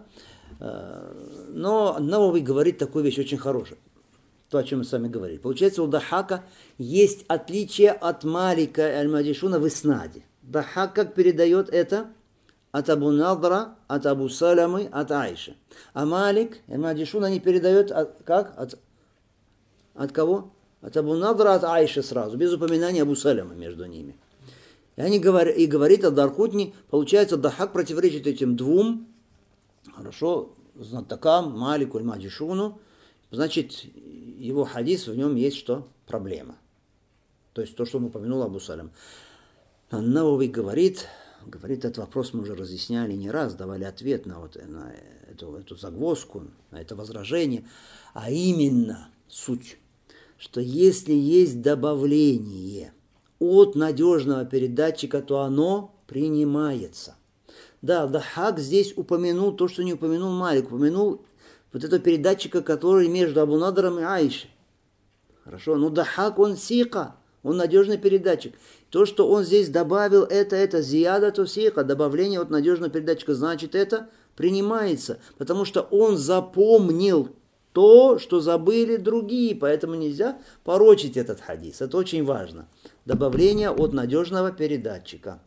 [SPEAKER 1] Но Навави говорит такую вещь очень хорошую, то, о чем мы с вами говорили. Получается, у Даххака есть отличие от Малика и Аль-Маджишуна в иснаде. Даххак как передает это? От Абу Надра, от Абу Саламы, от Аиши. А Малик и Аль-Маджишун они передают как? От кого? От Абу Надра, от Аиши сразу, без упоминания Абу Салама между ними. И говорит ад-Дарқутни, получается, Даххак противоречит этим двум, хорошо, знатокам, Малику, Аль-Маджишуну, значит, его хадис, в нем есть что? Проблема. То есть то, что он упомянул Абу Салам. Навави говорит, этот вопрос мы уже разъясняли не раз, давали ответ на эту загвоздку, на это возражение, а именно суть, что если есть добавление от надежного передатчика, то оно принимается. Да, Даххак здесь упомянул то, что не упомянул Малик, упомянул вот этого передатчика, который между Абу Надром и Аишей. Хорошо, но Даххак, он сика, он надежный передатчик. То, что он здесь добавил, это зияда то сика, добавление от надежного передатчика, значит, это принимается, потому что он запомнил то, что забыли другие, поэтому нельзя порочить этот хадис. Это очень важно. Добавление от надежного передатчика.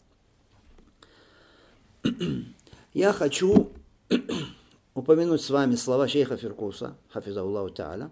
[SPEAKER 1] Я хочу упомянуть с вами слова шейха Фиркуса, хафизахуллаху та'аля,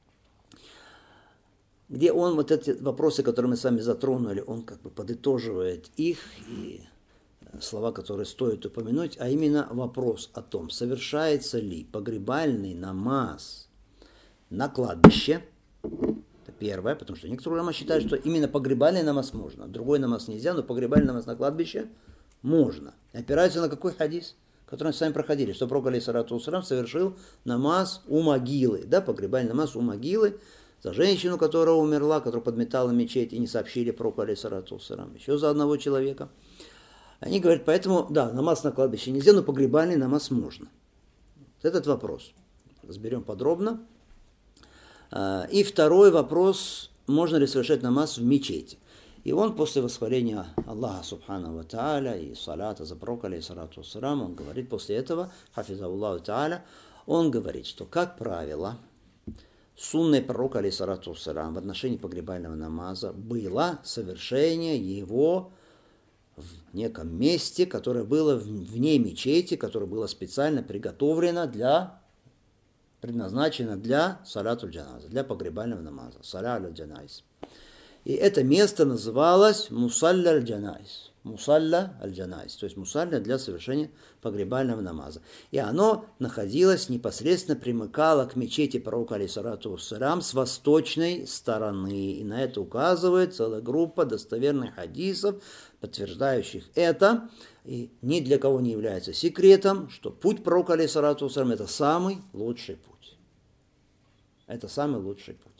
[SPEAKER 1] где он вот эти вопросы, которые мы с вами затронули, он как бы подытоживает их, и слова, которые стоит упомянуть, а именно вопрос о том, совершается ли погребальный намаз на кладбище, это Первое, потому что некоторые уляма считают, что именно погребальный намаз можно. Другой намаз нельзя, но погребальный намаз на кладбище можно. Опираются на какой хадис? Который мы с вами проходили, что пророк алейхиссалату вассалям совершил намаз у могилы, да, погребальный намаз у могилы, за женщину, которая умерла, которая подметала мечеть, и не сообщили пророку алейхиссалату вассалям, еще за одного человека. Они говорят, поэтому, да, намаз на кладбище нельзя, но погребальный намаз можно. Вот этот вопрос разберем подробно. И второй вопрос, можно ли совершать намаз в мечети. И он после восхваления Аллаха Субхану ва Тааля и салата за пророка алейхиссалату вассалям, он говорит после этого, хафизаллаху Тааля, он говорит, что, как правило, сунной пророка алейхиссалату вассалям в отношении погребального намаза было совершение его в неком месте, которое было вне мечети, которое было специально приготовлено предназначено для салату джаназа, для погребального намаза, салат аль-джанайз. И это место называлось Мусалля аль-Джанайз. Мусалля аль-Джанайз, то есть мусалля для совершения погребального намаза. И оно находилось непосредственно, примыкало к мечети пророка алейхиссалату вассалям с восточной стороны. И на это указывает целая группа достоверных хадисов, подтверждающих это. И ни для кого не является секретом, что путь пророка алейхиссалату вассалям это самый лучший путь. Это самый лучший путь.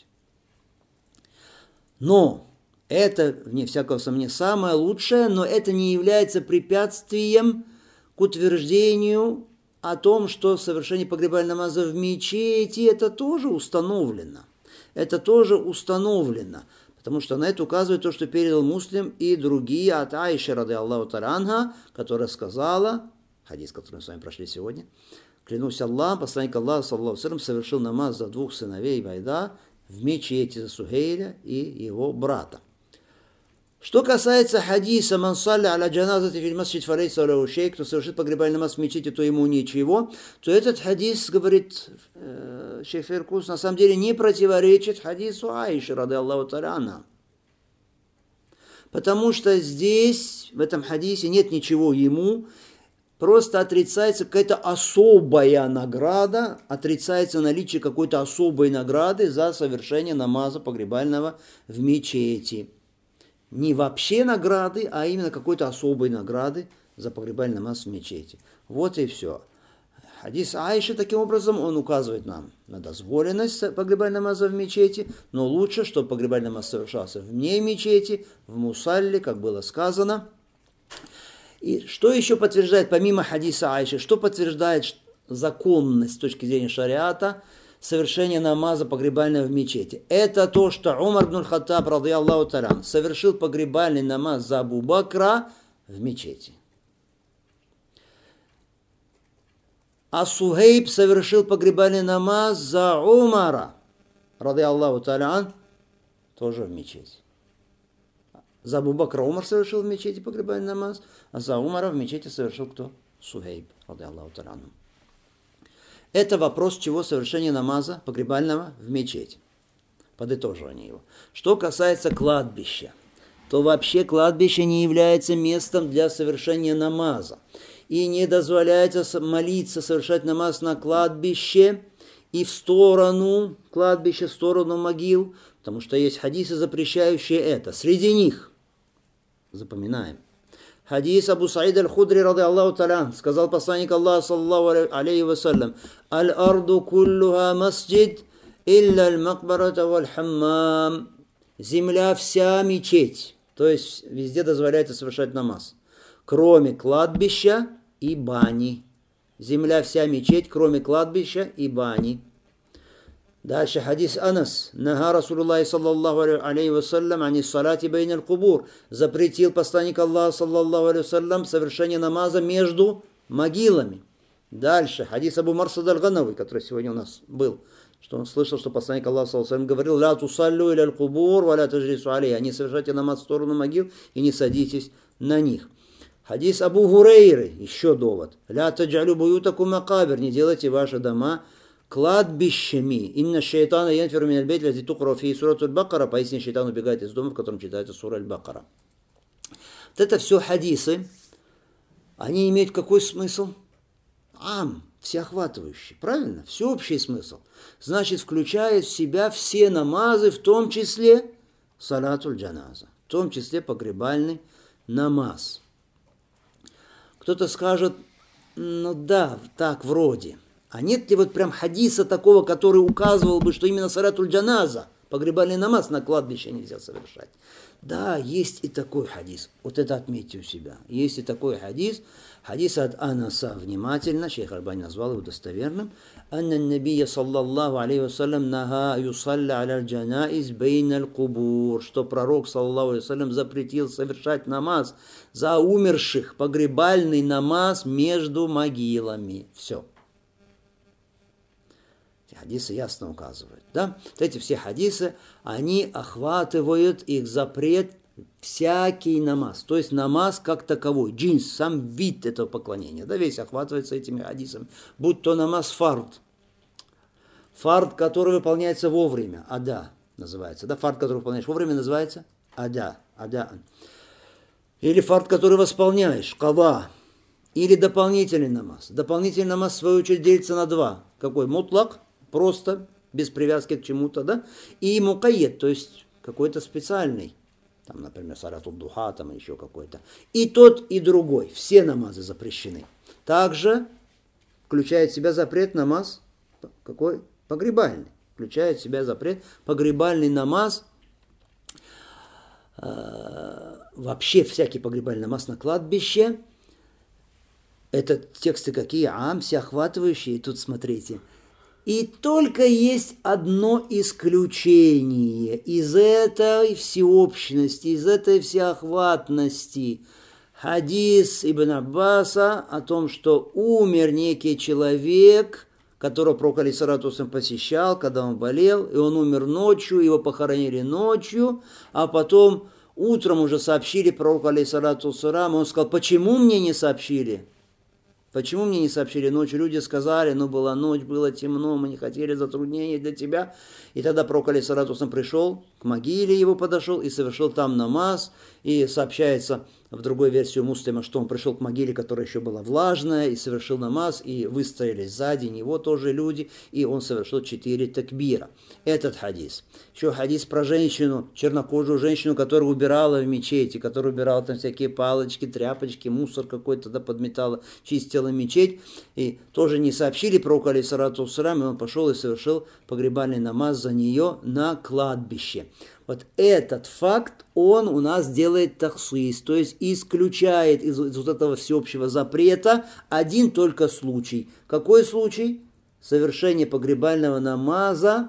[SPEAKER 1] Но это, вне всякого сомнения, самое лучшее, но это не является препятствием к утверждению о том, что совершение погребального намаза в мечети, это тоже установлено. Это тоже установлено. Потому что на это указывает то, что передал Муслим и другие от Аиши, ради Аллаху таранха, которая сказала, хадис, который мы с вами прошли сегодня, клянусь Аллахом, посланник Аллаха, саллаллаху алейхи ва саллям, совершил намаз за двух сыновей Байда в мечети за Сухейля и его брата. Что касается хадиса «Ман салля аля джаназати фил масджид фалейса лаху шей», кто совершит погребальный намаз в мечети, то ему ничего, то этот хадис, говорит шейх Фиркус, на самом деле не противоречит хадису Аиши, ради Аллаху та'аля анха. Потому что здесь, в этом хадисе, нет ничего ему, просто отрицается какая-то особая награда, отрицается наличие какой-то особой награды за совершение намаза погребального в мечети. Не вообще награды, а именно какой-то особой награды за погребальный намаз в мечети. Вот и все. Хадис Аиши, таким образом, он указывает нам на дозволенность погребального намаза в мечети, но лучше, чтобы погребальный намаз совершался вне мечети, в мусалле, как было сказано. И что еще подтверждает, помимо хадиса Аиши, что подтверждает законность с точки зрения шариата совершения намаза погребального в мечети? Это то, что Умар ибн аль-Хаттаб, ради Аллаху та'аля, совершил погребальный намаз за Абу Бакра в мечети. А Сухейб совершил погребальный намаз за Умара, ради Аллаху та'аля, тоже в мечети. За Абу Бакра Умар совершил в мечети погребальный намаз, а за Умара в мечети совершил кто? Сухейб, ради Аллаху та'аля. Это вопрос чего совершения намаза погребального в мечети. Подытоживание его. Что касается кладбища, то вообще кладбище не является местом для совершения намаза. И не дозволяется молиться, совершать намаз на кладбище и в сторону кладбища, в сторону могил, потому что есть хадисы, запрещающие это. Среди них, запоминаем, хадис Абу Саид аль-Худри, ради Аллаху та'аля, сказал посланник Аллаха, саллаллаху алейхи ва саллям, «Аль-арду куллуха масджид, илля аль-макбарата валь-хаммам». Земля вся мечеть, то есть везде дозволяется совершать намаз, кроме кладбища и бани. Земля вся мечеть, кроме кладбища и бани. Дальше хадис Анас. Нага Расулуллахи саллаллаху алейхи ва саллям ани салати бейн аль-кубур. Запретил посланник Аллаха саллаллаху алейхи ва саллям совершение намаза между могилами. Дальше хадис Абу Марсад аль-Ганави, который сегодня у нас был, что он слышал, что посланник Аллаха саллаллаху алейхи ва саллям говорил: «Ля тусаллю иля аль-кубур, ва ля таджлису алейха». Не совершайте намаз в сторону могил и не садитесь на них. Хадис Абу Хурейры, еще довод. «Ля таджалю буютакум макабир». Не делайте ваши дома кладбищами. Инна шайтана янфиру мин аль-бейт лази туқра фи сурат аль-Бакара. Поистине шайтан убегает из дома, в котором читается сура аль-Бакара. Вот это все хадисы. Они имеют какой смысл? всеохватывающий, правильно? Всеобщий смысл. Значит, включает в себя все намазы, в том числе салатуль джаназа, в том числе погребальный намаз. Кто-то скажет, ну да, так вроде. А нет ли вот прям хадиса такого, который указывал бы, что именно салатуль джаназа, погребальный намаз на кладбище нельзя совершать? Да, есть и такой хадис. Вот это отметьте у себя. Есть и такой хадис. Хадис от Анаса, внимательно, шейх Альбани назвал его достоверным. Анна набия саллаллаху алейхи вассалям наха юсалля аля джанаиз бейна аль-кубур. Что пророк саллаллаху алейхи вассалям запретил совершать намаз за умерших, погребальный намаз между могилами. Все. Хадисы ясно указывают. Да? Эти все хадисы, они охватывают их запрет всякий намаз. То есть намаз как таковой, джинс, сам вид этого поклонения. Да, весь охватывается этими хадисами. Будь то намаз фард. Фард, который выполняется вовремя. Ада называется. Да? Фард, который выполняешь вовремя, называется ада. Ада. Или фард, который восполняешь. Кава. Или дополнительный намаз. Дополнительный намаз, в свою очередь, делится на два. Какой? Мутлак. Просто, без привязки к чему-то, да, и мукайет, то есть какой-то специальный, там, например, салатуль духа, там еще какой-то. И тот, и другой, все намазы запрещены. Также включает в себя запрет намаз, какой? Погребальный. Включает в себя запрет погребальный намаз, вообще всякий погребальный намаз на кладбище. Это тексты какие? Всеохватывающие, и тут смотрите. И только есть одно исключение из этой всеобщности, из этой всеохватности. Хадис Ибн Аббаса о том, что умер некий человек, которого пророк алейхиссалату вассалям посещал, когда он болел, и он умер ночью, его похоронили ночью, а потом утром уже сообщили пророку алейхиссалату вассалям, и он сказал, почему мне не сообщили? Почему мне не сообщили ночью? Люди сказали, была ночь, было темно, мы не хотели затруднений для тебя. И тогда пророк алейхиссалату вассалям пришел, к могиле его подошел и совершил там намаз. И сообщается в другой версии Муслима, что он пришел к могиле, которая еще была влажная, и совершил намаз, и выстроились сзади него тоже люди, и он совершил 4 такбира. Этот хадис. Еще хадис про женщину, чернокожую женщину, которая убирала в мечети, которая убирала там всякие палочки, тряпочки, мусор какой-то, да, подметала, чистила мечеть. И тоже не сообщили пророку алейхиссалату вассалям, и он пошел и совершил погребальный намаз за нее на кладбище. Вот этот факт, он у нас делает тахсис, то есть исключает из вот этого всеобщего запрета один только случай. Какой случай? Совершение погребального намаза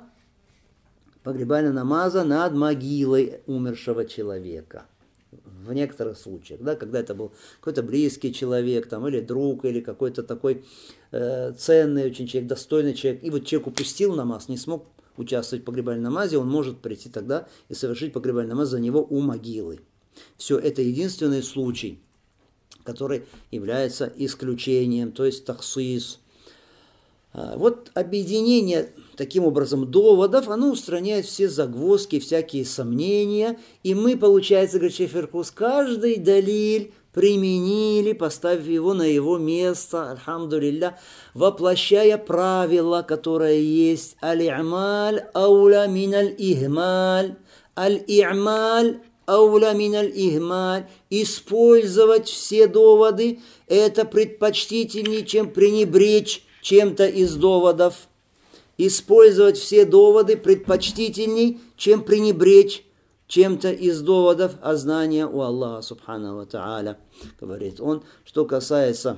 [SPEAKER 1] над могилой умершего человека. В некоторых случаях, да, когда это был какой-то близкий человек, там, или друг, или какой-то такой ценный очень человек, достойный человек, и вот человек упустил намаз, не смог участвовать в погребальном намазе, он может прийти тогда и совершить погребальный намаз за него у могилы. Все, это единственный случай, который является исключением, то есть тахсис. Вот объединение таким образом доводов, оно устраняет все загвоздки, всякие сомнения, и мы, получается, говорит шейх Фиркус, каждый далиль применили, поставив его на его место, альхамдулилля, воплощая правило, которое есть аль-и'маль ауля мин аль-ихмаль, аль-и'маль ауля мин аль-ихмаль, использовать все доводы, это предпочтительнее, чем пренебречь чем-то из доводов. Использовать все доводы предпочтительней, чем пренебречь чем-то из доводов, а знания у Аллаха субхану ва тааля, говорит он. Что касается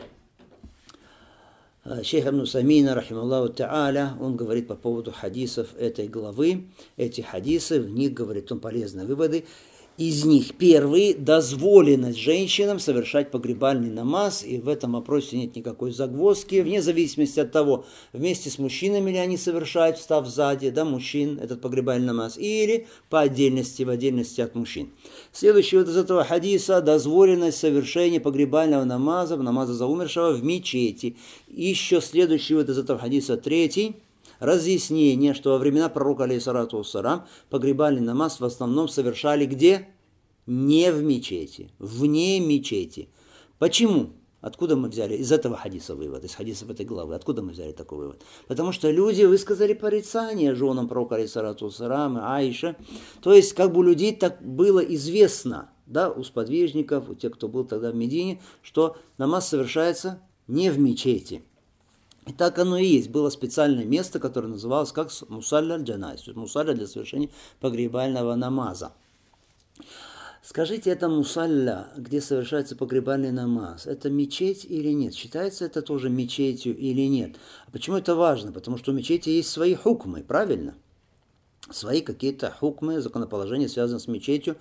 [SPEAKER 1] шейха ибн Усаймина, рахималлаху тааля, он говорит по поводу хадисов этой главы. Эти хадисы, в них, говорит он, полезные выводы. Из них первый – дозволенность женщинам совершать погребальный намаз, и в этом вопросе нет никакой загвоздки, вне зависимости от того, вместе с мужчинами ли они совершают, встав сзади, да, мужчин, этот погребальный намаз, или по отдельности, в отдельности от мужчин. Следующий вот из этого хадиса – дозволенность совершения погребального намаза за умершего в мечети. Еще следующий вот из этого хадиса, третий – разъяснение, что во времена пророка алейхиссалату вассалям погребальный намаз в основном совершали где? Не в мечети, вне мечети. Почему? Откуда мы взяли из этого хадиса вывод, из хадисов этой главы? Откуда мы взяли такой вывод? Потому что люди высказали порицание женам пророка, алейхиссалату вассалам, Аише. То есть, как бы у людей так было известно, да, у сподвижников, у тех, кто был тогда в Медине, что намаз совершается не в мечети. И так оно и есть. Было специальное место, которое называлось как мусалля аль-джанайз, то есть мусалля для совершения погребального намаза. Скажите, это мусалля, где совершается погребальный намаз, это мечеть или нет? Считается это тоже мечетью или нет? А почему это важно? Потому что у мечети есть свои хукмы, правильно? Свои какие-то хукмы, законоположения, связанные с мечетью,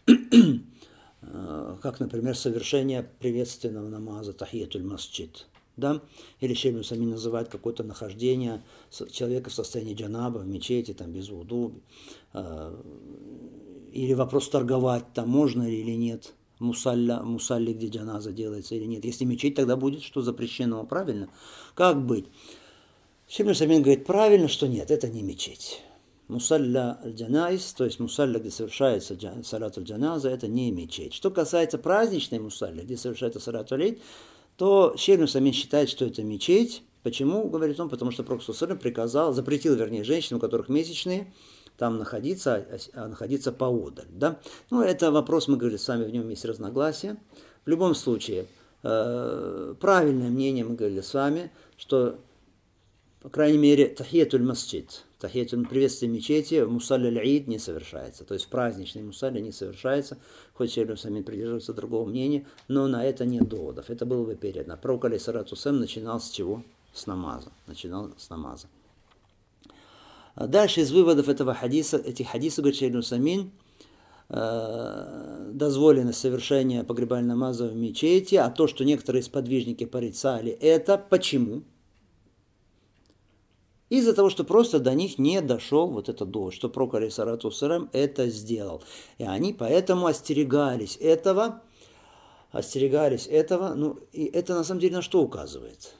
[SPEAKER 1] как, например, совершение приветственного намаза, тахиятуль масджид. Да? Или шейх сами называют какое-то нахождение человека в состоянии джанаба в мечети, там, без вуду. Или вопрос торговать, там можно или нет, мусалли, где джаназа делается или нет. Если мечеть, тогда будет что запрещено, правильно? Как быть? Шейх Самин говорит, правильно, что нет, это не мечеть. Мусалля аль-джанайз, то есть мусалля, где совершается салат аль-джаназа, это не мечеть. Что касается праздничной мусалли, где совершается салат аль-ид, то шейх Самин считает, что это мечеть. Почему, говорит он? Потому что Пророк приказал, запретил, вернее, женщинам, у которых месячные, там находиться, а находиться поодаль. Да? Ну, это вопрос, мы говорили, сами в нем есть разногласия. В любом случае, правильное мнение, мы говорили с вами, что, по крайней мере, тахиятуль масджид, тахиятуль приветствие мечети в мусалле аль-ид не совершается. То есть в праздничной мусалле не совершается, хоть шейх Самин придерживается другого мнения, но на это нет доводов. Это было бы передано. Пророк алейхиссалату вассалям начинал с чего? С намаза. Начинал с намаза. Дальше из выводов этого хадиса, этих хадисов, говорит шейх Самин, дозволено совершение погребального намаза в мечети, а то, что некоторые сподвижники порицали, это почему? Из-за того, что просто до них не дошел вот этот довод, что пророк алейхиссалату вассалям это сделал. И они поэтому остерегались этого, ну, и это на самом деле на что указывает?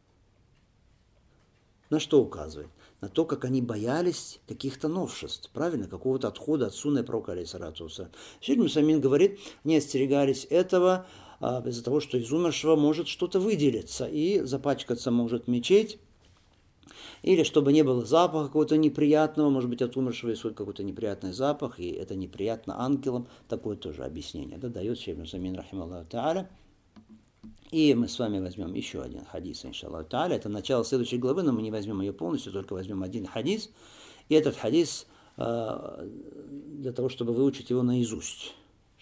[SPEAKER 1] На что указывает? На то, как они боялись каких-то новшеств, правильно, какого-то отхода от сунны пророка алейхиссалату вассалям. Шейх Самин говорит, не остерегались этого из-за того, что из умершего может что-то выделиться и запачкаться может мечеть, или чтобы не было запаха какого-то неприятного, может быть, от умершего исходит какой-то неприятный запах, и это неприятно ангелам, такое тоже объяснение, да, дает шейх Самин, рахималлаху тааля. И мы с вами возьмем еще один хадис, иншаллаху тааля. Это начало следующей главы, но мы не возьмем ее полностью, только возьмем один хадис. И этот хадис для того, чтобы выучить его наизусть.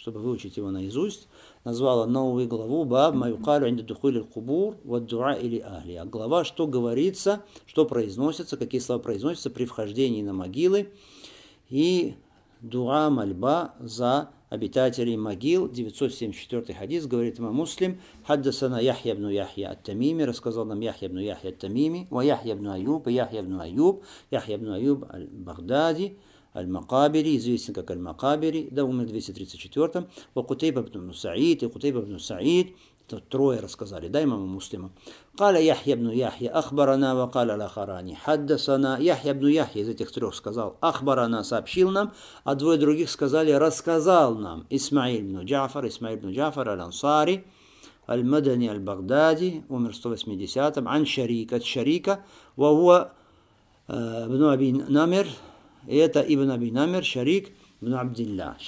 [SPEAKER 1] Назвала новую главу «Баб маюкалю инда духули аль-кубур ва дуа или ахли». А глава, что говорится, что произносится, какие слова произносятся при вхождении на могилы и дуа, мольба за обитателей могил. 974 хадис, говорит имам Муслим, хаддасана Яхья ибн Яхья ат-Тамими, рассказал нам Яхья ибн Яхья ат-Тамими, ва Яхья ибн Аюб, Яхья ибн Аюб аль-Багдади, аль-Макабири, известен как аль-Макабири, да, умер в 234-м, ва Кутейба ибн Саид, и Кутейба ибн Саид, это трое рассказали, да, имаму Муслима. Каля Яхья ибн Яхья, ахбарана, ва каля лахарани, хаддасана. Яхья ибн Яхья из этих трех сказал, ахбарана, сообщил нам, а двое других сказали, рассказал нам. Исмаиль ибн Джафар аль-Ансари, аль-Мадани аль-Багдади, умер в 180-м, ан Шарик, от Шарика, ва хуа ибн Аби Намир, и это ибн Аби Намир, Шарик ибн Абдилла,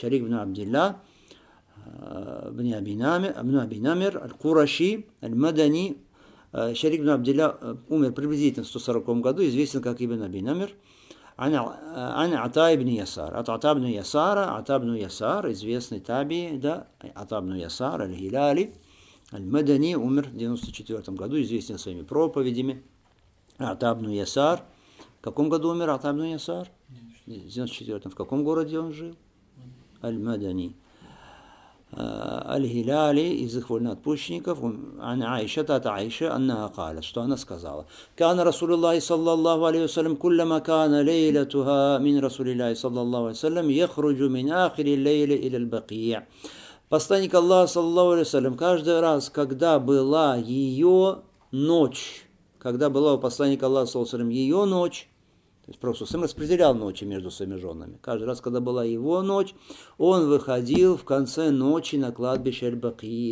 [SPEAKER 1] ابن أبي نمر القرشي المدني. Шарик ибн Абдилля умер приблизительно в 140 году, известен как ибн Аби Намир. Ан Ата ибн Ясар. От Ата ибн Ясар, известный таби, да, Ата ибн Ясар, аль-Хиляли, аль-Мадани, умер в 94 году, известен своими проповедями. Ата ибн Ясар. В каком году умер Ата ибн Ясар? В 94-м. В каком городе он жил? Аль-Мадани. Аль-Хиляли, из их вольноотпущенников, ан Аиша, тата Аиша, анна калят, что она сказала. Кана Расулуллахи саллаллаху алейхи вассалям, куллама кана лейлатуха мин Расулиллахи саллаллаху алейхи вассалям, яхруджу мин ахири лейли иля аль-Бакия. Посланник Аллаха саллаллаху алейхи вассалям, каждый раз, когда была ее ночь, когда была у посланника Аллаха саллаллаху алейхи вассалям ее ночь, то есть Пророк распределял ночи между своими женами. Каждый раз, когда была его ночь, он выходил в конце ночи на кладбище Аль-Бакия.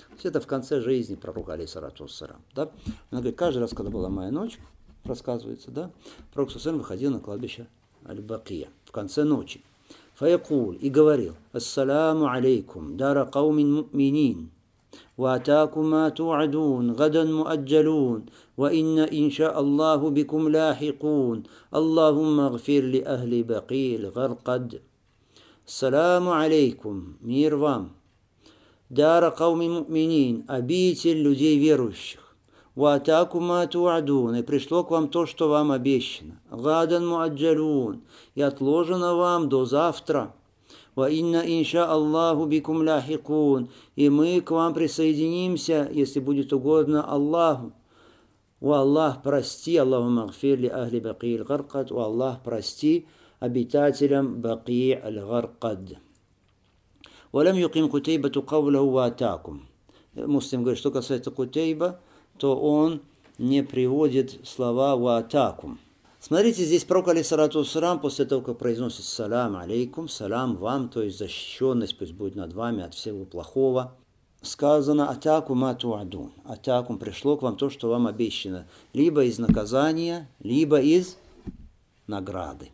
[SPEAKER 1] Это в конце жизни пророка, алейхиссалату вассалям. Да? Она говорит, каждый раз, когда была моя ночь, рассказывается, да, пророк Сусен выходил на кладбище Аль-Бакия в конце ночи. Фаякуль и говорил, ассаляму алейкум, дара каумин му'минин, ва атакум ма ту'адун, гадан муаджалун, ва инна инша Аллаху бикум лахикун, Аллахумма гфир ли ахли бакил гаркад. Ассаляму алейкум, мир вам. Дара кауми му'минин, обитель людей верующих. Ваатаку ма ту'адун, и пришло к вам то, что вам обещано. Гадан муаджалун, и отложено вам до завтра. Ва инна инша Аллаху бикум ляхикун, и мы к вам присоединимся, если будет угодно Аллаху. Ва Аллах прости, Аллаху магфир ли ахли баки аль-гаркад, ва Аллах прости обитателям баки аль-гаркад. Валям юким Кутейбату кавлаху ваатакум. Муслим говорит, что касается Кутейба, то он не приводит слова «ваатакум». Смотрите, здесь пророк, алейхиссалату вассалям, после того, как произносит «салам алейкум», «салам вам», то есть защищенность пусть будет над вами от всего плохого, сказано «атаку ма ту'адун». «Атакум» пришло к вам то, что вам обещано, либо из наказания, либо из награды.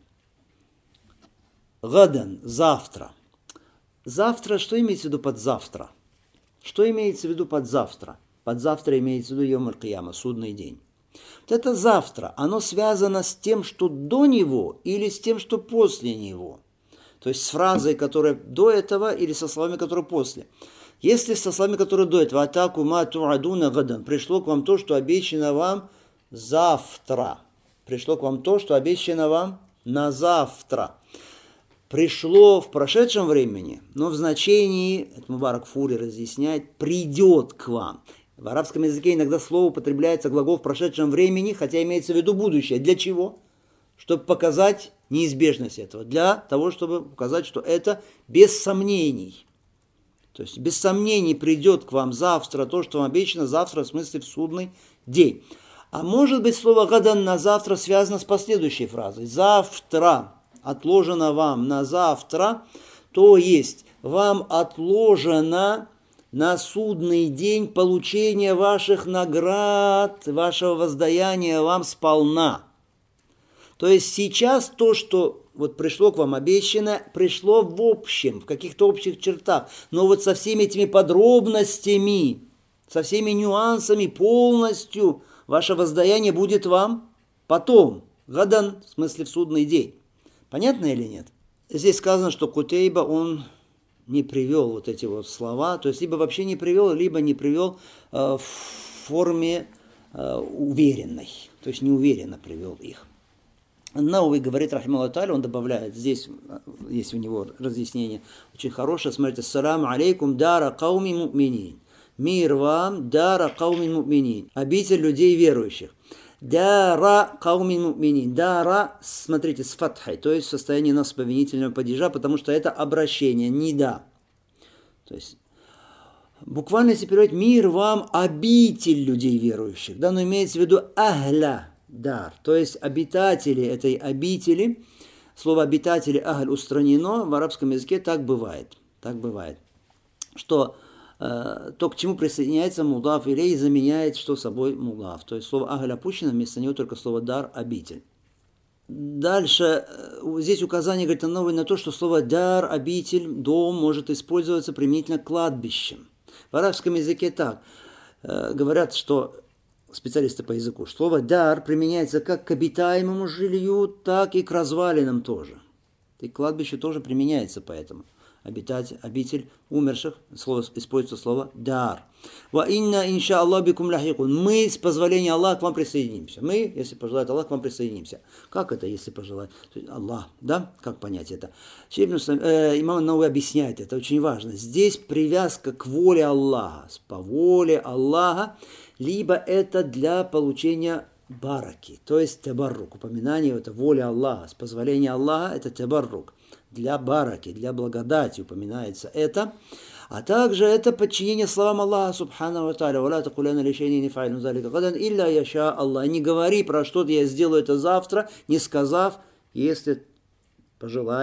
[SPEAKER 1] «Гадан» – завтра. Завтра, что имеется в виду под завтра? Что имеется в виду под завтра? Под завтра имеется в виду Йом аль-Кияма, судный день. Вот это завтра, оно связано с тем, что до него, или с тем, что после него. То есть с фразой, которая до этого, или со словами, которые после. Если со словами, которые до этого, «Атаку ма ту'адуна гадан», пришло к вам то, что обещано вам завтра. Пришло к вам то, что обещано вам на завтра. Пришло в прошедшем времени, но в значении, это Мубарак Фури разъясняет, придет к вам. В арабском языке иногда слово употребляется глагол в прошедшем времени, хотя имеется в виду будущее. Для чего? Чтобы показать неизбежность этого. Для того, чтобы показать, что это без сомнений. То есть без сомнений придет к вам завтра то, что вам обещано, завтра в смысле в судный день. А может быть слово «гадан» на завтра связано с последующей фразой. Завтра отложено вам на завтра, то есть вам отложено на судный день получение ваших наград, вашего воздаяния вам сполна. То есть сейчас то, что вот пришло к вам обещано, пришло в общем, в каких-то общих чертах. Но вот со всеми этими подробностями, со всеми нюансами полностью ваше воздаяние будет вам потом. Гадан, в смысле в судный день. Понятно или нет? Здесь сказано, что Кутейба, он не привел вот эти вот слова, то есть либо вообще не привел, либо не привел в форме уверенной, то есть неуверенно привел их. Науви говорит, рахималлаху тааля, он добавляет, здесь есть у него разъяснение очень хорошее, смотрите, «Ассаляму алейкум дара кауми му'минин». Мир вам, дара кауми му'минин, обитель людей верующих. Дара каумин му'минин. Дара, смотрите, с фатхой, то есть в состоянии насповинительного падежа, потому что это обращение, не да. То есть буквально если переводить «мир вам, обитель людей верующих», да, но имеется в виду ахля дар, то есть обитатели этой обители. Слово обитатели ахль устранено, в арабском языке так бывает, что то, к чему присоединяется мудаф илей, заменяет что собой мудаф. То есть слово ахль опущено, вместо него только слово дар, обитель. Дальше, здесь указание, говорит, новое на то, что слово дар, обитель, дом может использоваться применительно к кладбищам. В арабском языке так. Говорят, что специалисты по языку, слово дар применяется как к обитаемому жилью, так и к развалинам тоже. И к кладбищу тоже применяется поэтому. Обитель умерших, используется слово дар. Ва инна инша Аллах бикум ляхикун. Мы, с позволения Аллаха, к вам присоединимся. Мы, если пожелает Аллах, к вам присоединимся. Как это, если пожелает Аллах? Да? Как понять это? Имам Науи объясняет, это очень важно. Здесь привязка к воле Аллаха. По воле Аллаха, либо это для получения бараки, то есть табаррук. Упоминание это воля Аллаха. С позволения Аллаха это табаррук. Для бараки, для благодати упоминается это. А также это подчинение словам Аллаха субхану ва тааля. «Ва ла такулянна ли шайин не фа'илю залика гадан илля яша Аллах». Не говори про что-то, я сделаю это завтра, не сказав, если пожелает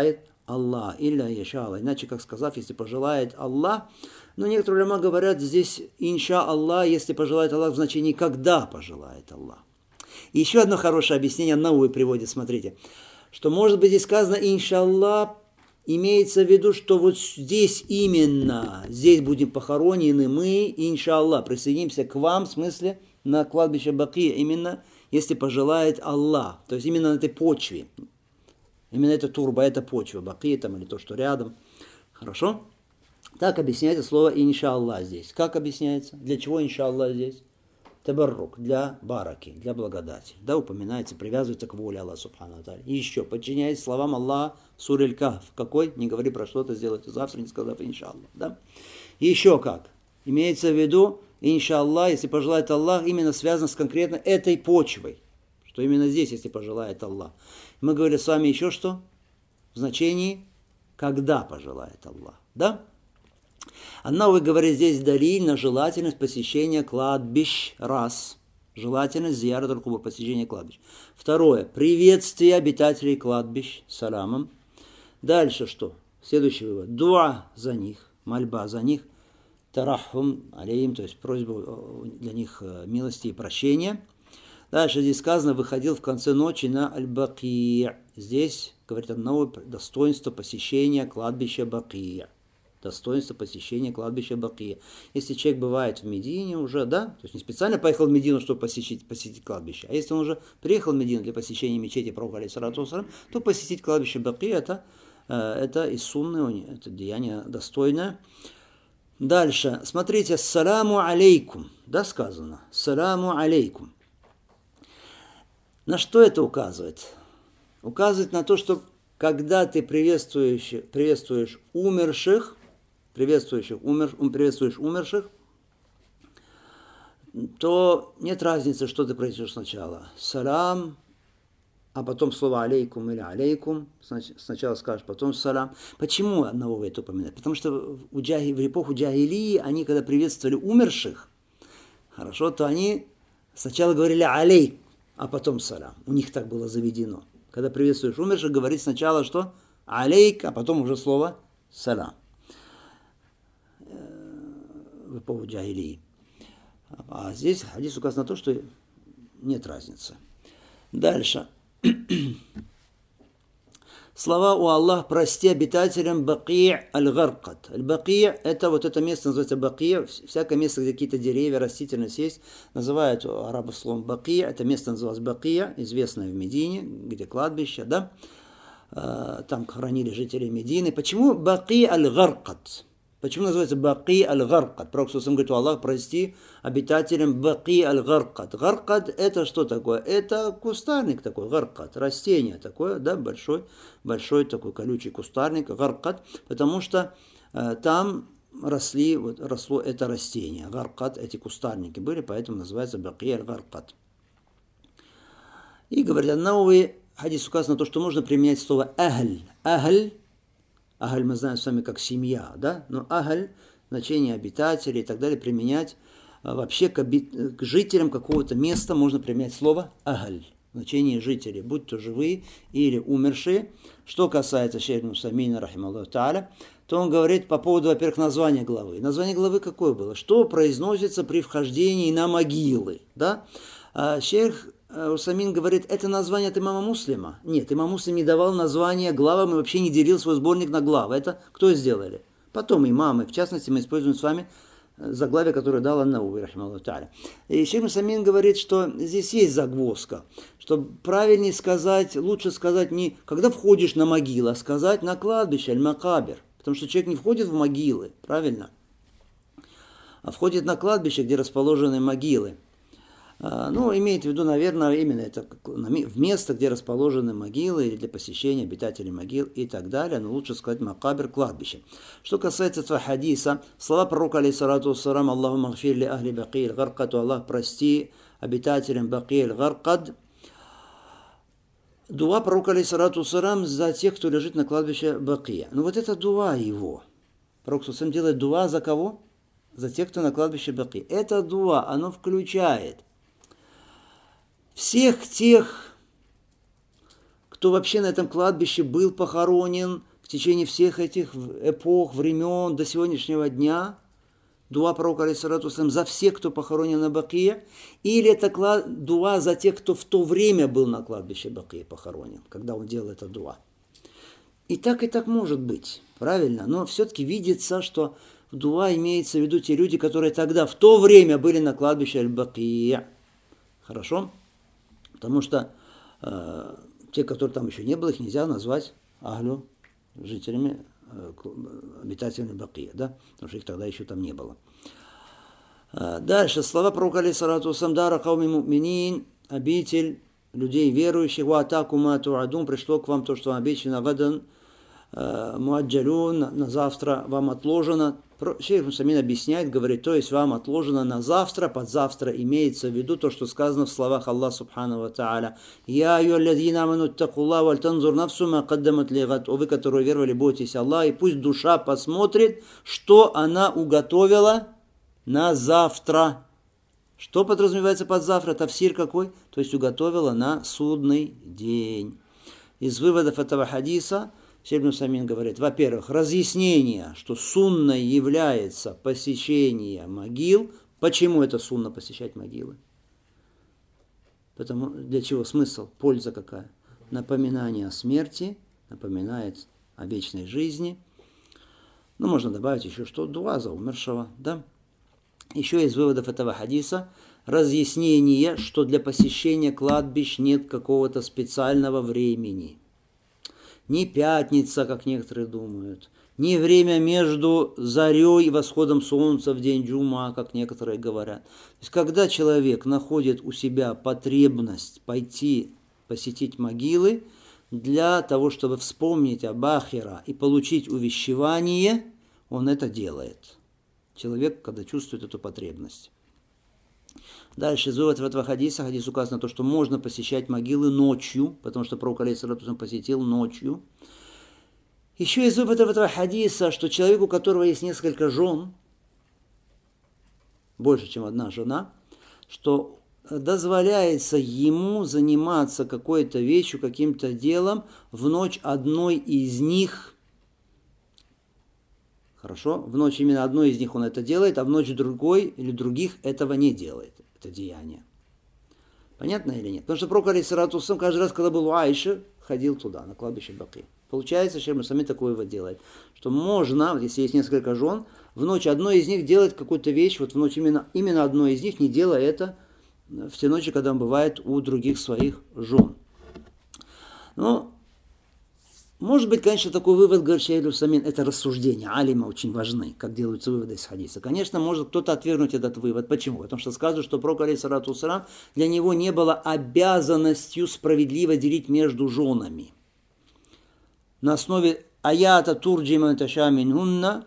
[SPEAKER 1] Аллах, илля яшалла. Иначе, как сказав, если пожелает Аллах. Но некоторые улама говорят здесь инша Аллах, если пожелает Аллах в значении когда пожелает Аллах. И еще одно хорошее объяснение Науи приводит, смотрите, что может быть здесь сказано иншаллах, имеется в виду, что вот здесь именно, здесь будем похоронены мы, иншаллах, присоединимся к вам, в смысле, на кладбище Бакия, именно если пожелает Аллах, то есть именно на этой почве. Именно эта турба, эта почва, Бакия там или то, что рядом. Хорошо? Так объясняется слово иншаллах здесь. Как объясняется? Для чего иншаллах здесь? Табаррук, для бараки, для благодати. Да, упоминается, привязывается к воле Аллаха Субхану ва Тааля. И еще, подчиняясь словам Аллаха, сура Аль-Кахф. Какой? Не говори про что-то, сделай это завтра, не сказав иншаллах. Да? И еще как? Имеется в виду, иншаллах, если пожелает Аллах, именно связано с конкретно этой почвой. Что именно здесь, если пожелает Аллах. Мы говорили с вами еще что? В значении, когда пожелает Аллах. Да? Аннауи говорит здесь далиль на желательность посещения кладбищ. Раз. Желательность зиярат аль-кубур, посещения кладбищ. Второе. Приветствие обитателей кладбищ саламом. Дальше что? Следующий вывод. Дуа за них, мольба за них. Тарахум алейхим, то есть просьба для них милости и прощения. Дальше здесь сказано, выходил в конце ночи на аль-Бакия. Здесь, говорит Аннауи, достоинство посещения кладбища Бакия. Достоинство посещения кладбища Бакия. Если человек бывает в Медине уже, да, то есть не специально поехал в Медину, чтобы посетить кладбище, а если он уже приехал в Медину для посещения мечети пророка, алейхиссалату вассалям, то посетить кладбище Бакия это и сунны, это деяние достойное. Дальше, смотрите, саламу алейкум, да, сказано, саламу алейкум. На что это указывает? Указывает на то, что когда ты приветствуешь умерших, приветствуешь умерших, то нет разницы, что ты произнесешь сначала. Салам, а потом слово алейкум или алейкум. Сначала скажешь, потом салам. Почему одного это упоминать? Потому что в эпоху джахилии они, когда приветствовали умерших, хорошо, то они сначала говорили алейк, а потом салам. У них так было заведено. Когда приветствуешь умерших, говорить сначала что? Алейк, а потом уже слово салам. В эпоху джахилии. А здесь хадис указано на то, что нет разницы. Дальше. Слова у Аллах прости обитателям Бакия аль-Гаркат. Аль-Бакия это вот это место называется Бакия. Всякое место, где какие-то деревья, растительность есть, называют арабы словом Бакия. Это место называлось Бакия, известное в Медине, где кладбище, да. Там хоронили жители Медины. Почему Бакия аль-Гаркат? Почему называется Баки аль-Гаркат? Пророк говорит, Аллах, прости обитателям Баки аль-Гаркат. Гаркат это что такое? Это кустарник такой, гаркат, растение такое, да, большой такой колючий кустарник, гаркат, потому что там росло это растение. Гаркат, эти кустарники были, поэтому называется Баки аль-Гаркат. И говорят, Науи, хадис указано на то, что нужно применять слово ахль. Ахаль мы знаем с вами как семья, да? Но ахаль, значение обитателей и так далее, применять вообще к жителям какого-то места можно применять слово ахаль. Значение жителей, будь то живые или умершие. Что касается шейха Усаймина, рахималлаху тааля, то он говорит по поводу, во-первых, названия главы. Название главы какое было? Что произносится при вхождении на могилы, да? Шейх Усаймин говорит, это название от имама Муслима. Нет, имам Муслим не давал название главам и вообще не делил свой сборник на главы. Это кто сделали? Потом имамы. В частности, мы используем с вами заглавие, которое дал Ан-Науи, рахималлаху тааля. И шейх Усаймин говорит, что здесь есть загвоздка. Что правильнее сказать, лучше сказать не когда входишь на могилу, а сказать на кладбище, аль-Макабир. Потому что человек не входит в могилы, правильно? А входит на кладбище, где расположены могилы. Ну, имеет в виду, наверное, именно это в место, где расположены могилы или для посещения обитателей могил и так далее, но лучше сказать макабир, кладбище. Что касается этого хадиса, слова пророка, алейхиссалату вассалам, Аллаху магфир ли ахли Бакия аль-Гаркат, Аллах прости обитателям Бакия аль-Гаркат. Дуа пророка, алейхиссалату вассалам, за тех, кто лежит на кладбище Бакия. Ну, вот это дуа его. Пророк сам делает дуа за кого? За тех, кто на кладбище Бакия. Это дуа, оно включает всех тех, кто вообще на этом кладбище был похоронен, в течение всех этих эпох, времен, до сегодняшнего дня, дуа пророка алейхиссалату вассалям за всех, кто похоронен на Бакия, или это дуа за тех, кто в то время был на кладбище Бакия похоронен, когда он делал это дуа. И так может быть, правильно, но все-таки видится, что в дуа имеется в виду те люди, которые тогда, в то время были на кладбище Аль-Бакия. Хорошо? Потому что те, которые там еще не было, их нельзя назвать Ахлю, жителями, обитателями Бакия, да? Потому что их тогда еще там не было. Дальше, слова пророка алейхиссалату вассалям, дара кауми му'минин, обитель людей верующих, ва атаку ма ту'адун, пришло к вам то, что вам обещано, гадан муаджалюн, на завтра вам отложено. Шейх Мусамин объясняет, говорит, то есть вам отложено на завтра, под завтра имеется в виду то, что сказано в словах Аллаха Субхану ва Тааля. Я айюаллазина аману аттакуллах валь танзур нафсу ма каддамат лигад. О вы, которые веровали, бойтесь Аллаха, и пусть душа посмотрит, что она уготовила на завтра. Что подразумевается под завтра? Тафсир какой? То есть уготовила на судный день. Из выводов этого хадиса Шейх Мусамин говорит, во-первых, разъяснение, что сунной является посещение могил. Почему это сунна посещать могилы? Потому, для чего смысл? Польза какая? Напоминание о смерти, напоминает о вечной жизни. Ну, можно добавить еще что? Дуа за умершего, да? Еще из выводов этого хадиса разъяснение, что для посещения кладбищ нет какого-то специального времени. Не пятница, как некоторые думают, не время между зарей и восходом солнца в день джума, как некоторые говорят. То есть, когда человек находит у себя потребность пойти посетить могилы для того, чтобы вспомнить об Ахира и получить увещевание, он это делает. Человек, когда чувствует эту потребность. Дальше из выводов этого хадиса, хадис указано то, что можно посещать могилы ночью, потому что пророк алейхиссалату вассалям посетил ночью. Еще из выводов этого хадиса, что человек, у которого есть несколько жен, больше, чем одна жена, что дозволяется ему заниматься какой-то вещью, каким-то делом в ночь одной из них. Хорошо? В ночь именно одной из них он это делает, а в ночь другой или других этого не делает. Это деяние. Понятно или нет? Потому что пророк алейхиссалату вассалям каждый раз, когда был у Аиши, ходил туда, на кладбище Бакия. Получается, Шейх Мусамин такой вывод делает, что можно, если есть несколько жен, в ночь одной из них делать какую-то вещь, вот в ночь именно одной из них, не делая это в те ночи, когда он бывает у других своих жен. Но, может быть, конечно, такой вывод, говорит Шейх Мусамин, это рассуждения, алима очень важны, как делаются выводы из хадиса. Конечно, может кто-то отвергнуть этот вывод. Почему? Потому что сказано, что пророк алейхиссалату вассалям для него не было обязанностью справедливо делить между женами. На основе аята турджи ман таша минхунна,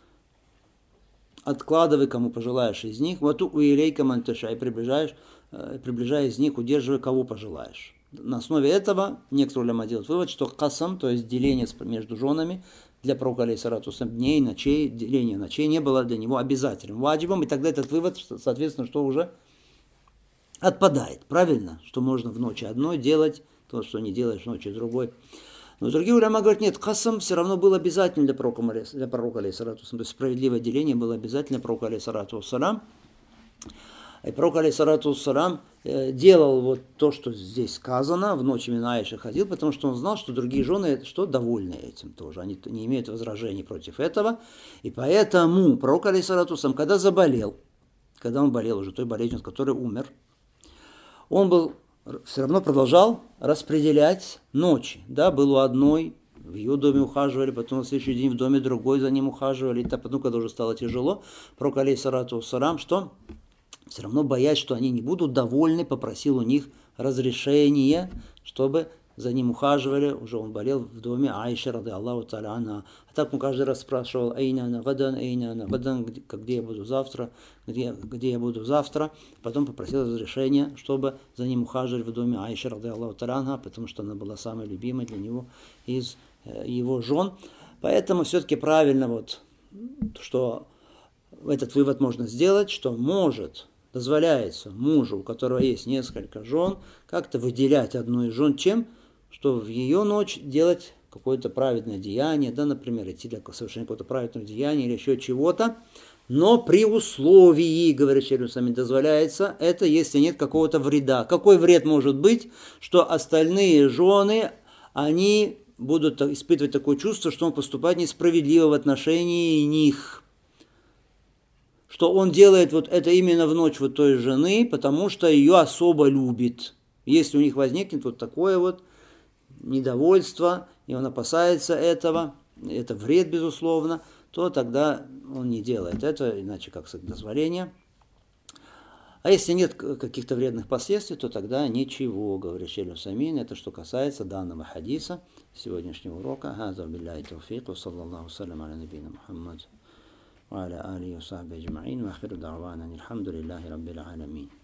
[SPEAKER 1] откладывай, кому пожелаешь из них, вату уилейка ман таша, и приближая из них, удерживай, кого пожелаешь. На основе этого некоторые уляма делают вывод, что касам, то есть деление между женами, для пророка алейхиссалату вассалям дней, ночей, деление ночей не было для него обязательным ваджибом, и тогда этот вывод, соответственно, что уже отпадает, правильно? Что можно в ночи одной делать то, что не делаешь в ночи другой. Но другие уляма говорят, нет, касам все равно был обязательным для пророка алейхиссалату вассалям, то есть справедливое деление было обязательно для пророка алейхиссалату вассалям. И пророк алейхиссалату вассалям делал вот то, что здесь сказано, в ночь именно Аиша ходил, потому что он знал, что другие жены что довольны этим тоже, они не имеют возражений против этого. И поэтому пророк алейхиссалату вассалям, когда заболел, когда он болел уже той болезнью, от которой умер, он все равно продолжал распределять ночи. Да, был у одной, в ее доме ухаживали, потом на следующий день в доме другой за ним ухаживали. И потом, когда уже стало тяжело, пророк алейхиссалату вассалям, что все равно, боясь, что они не будут довольны, попросил у них разрешения, чтобы за ним ухаживали. Уже он болел в доме Аиши, рады Аллаху та'аля анха. А так он каждый раз спрашивал, айна ана гадан, где я буду завтра, где я буду завтра. Потом попросил разрешения, чтобы за ним ухаживали в доме Аиши, рады Аллаху та'аля анха, потому что она была самой любимой для него из его жен. Поэтому все-таки правильно, вот, что этот вывод можно сделать, что дозволяется мужу, у которого есть несколько жен, как-то выделять одну из жен, чем что в ее ночь делать какое-то праведное деяние, да, например, идти для совершения какого-то праведного деяния или еще чего-то, но при условии, говорит шейх Исламин, дозволяется это, если нет какого-то вреда. Какой вред может быть, что остальные жены, они будут испытывать такое чувство, что он поступает несправедливо в отношении них, что он делает вот это именно в ночь вот той жены, потому что ее особо любит. Если у них возникнет вот такое вот недовольство, и он опасается этого, это вред, безусловно, то тогда он не делает это, иначе как дозволение. А если нет каких-то вредных последствий, то тогда ничего, говорит шейх Усаймин. Это что касается данного хадиса сегодняшнего урока. Хаза билляхи тавфиқ, ва саллаллаху салям аля набийна Мухаммад, ва аля алихи ва сахбихи аджмаин, ва ахиру дa'вана алхамдулиллахи раббил аламин.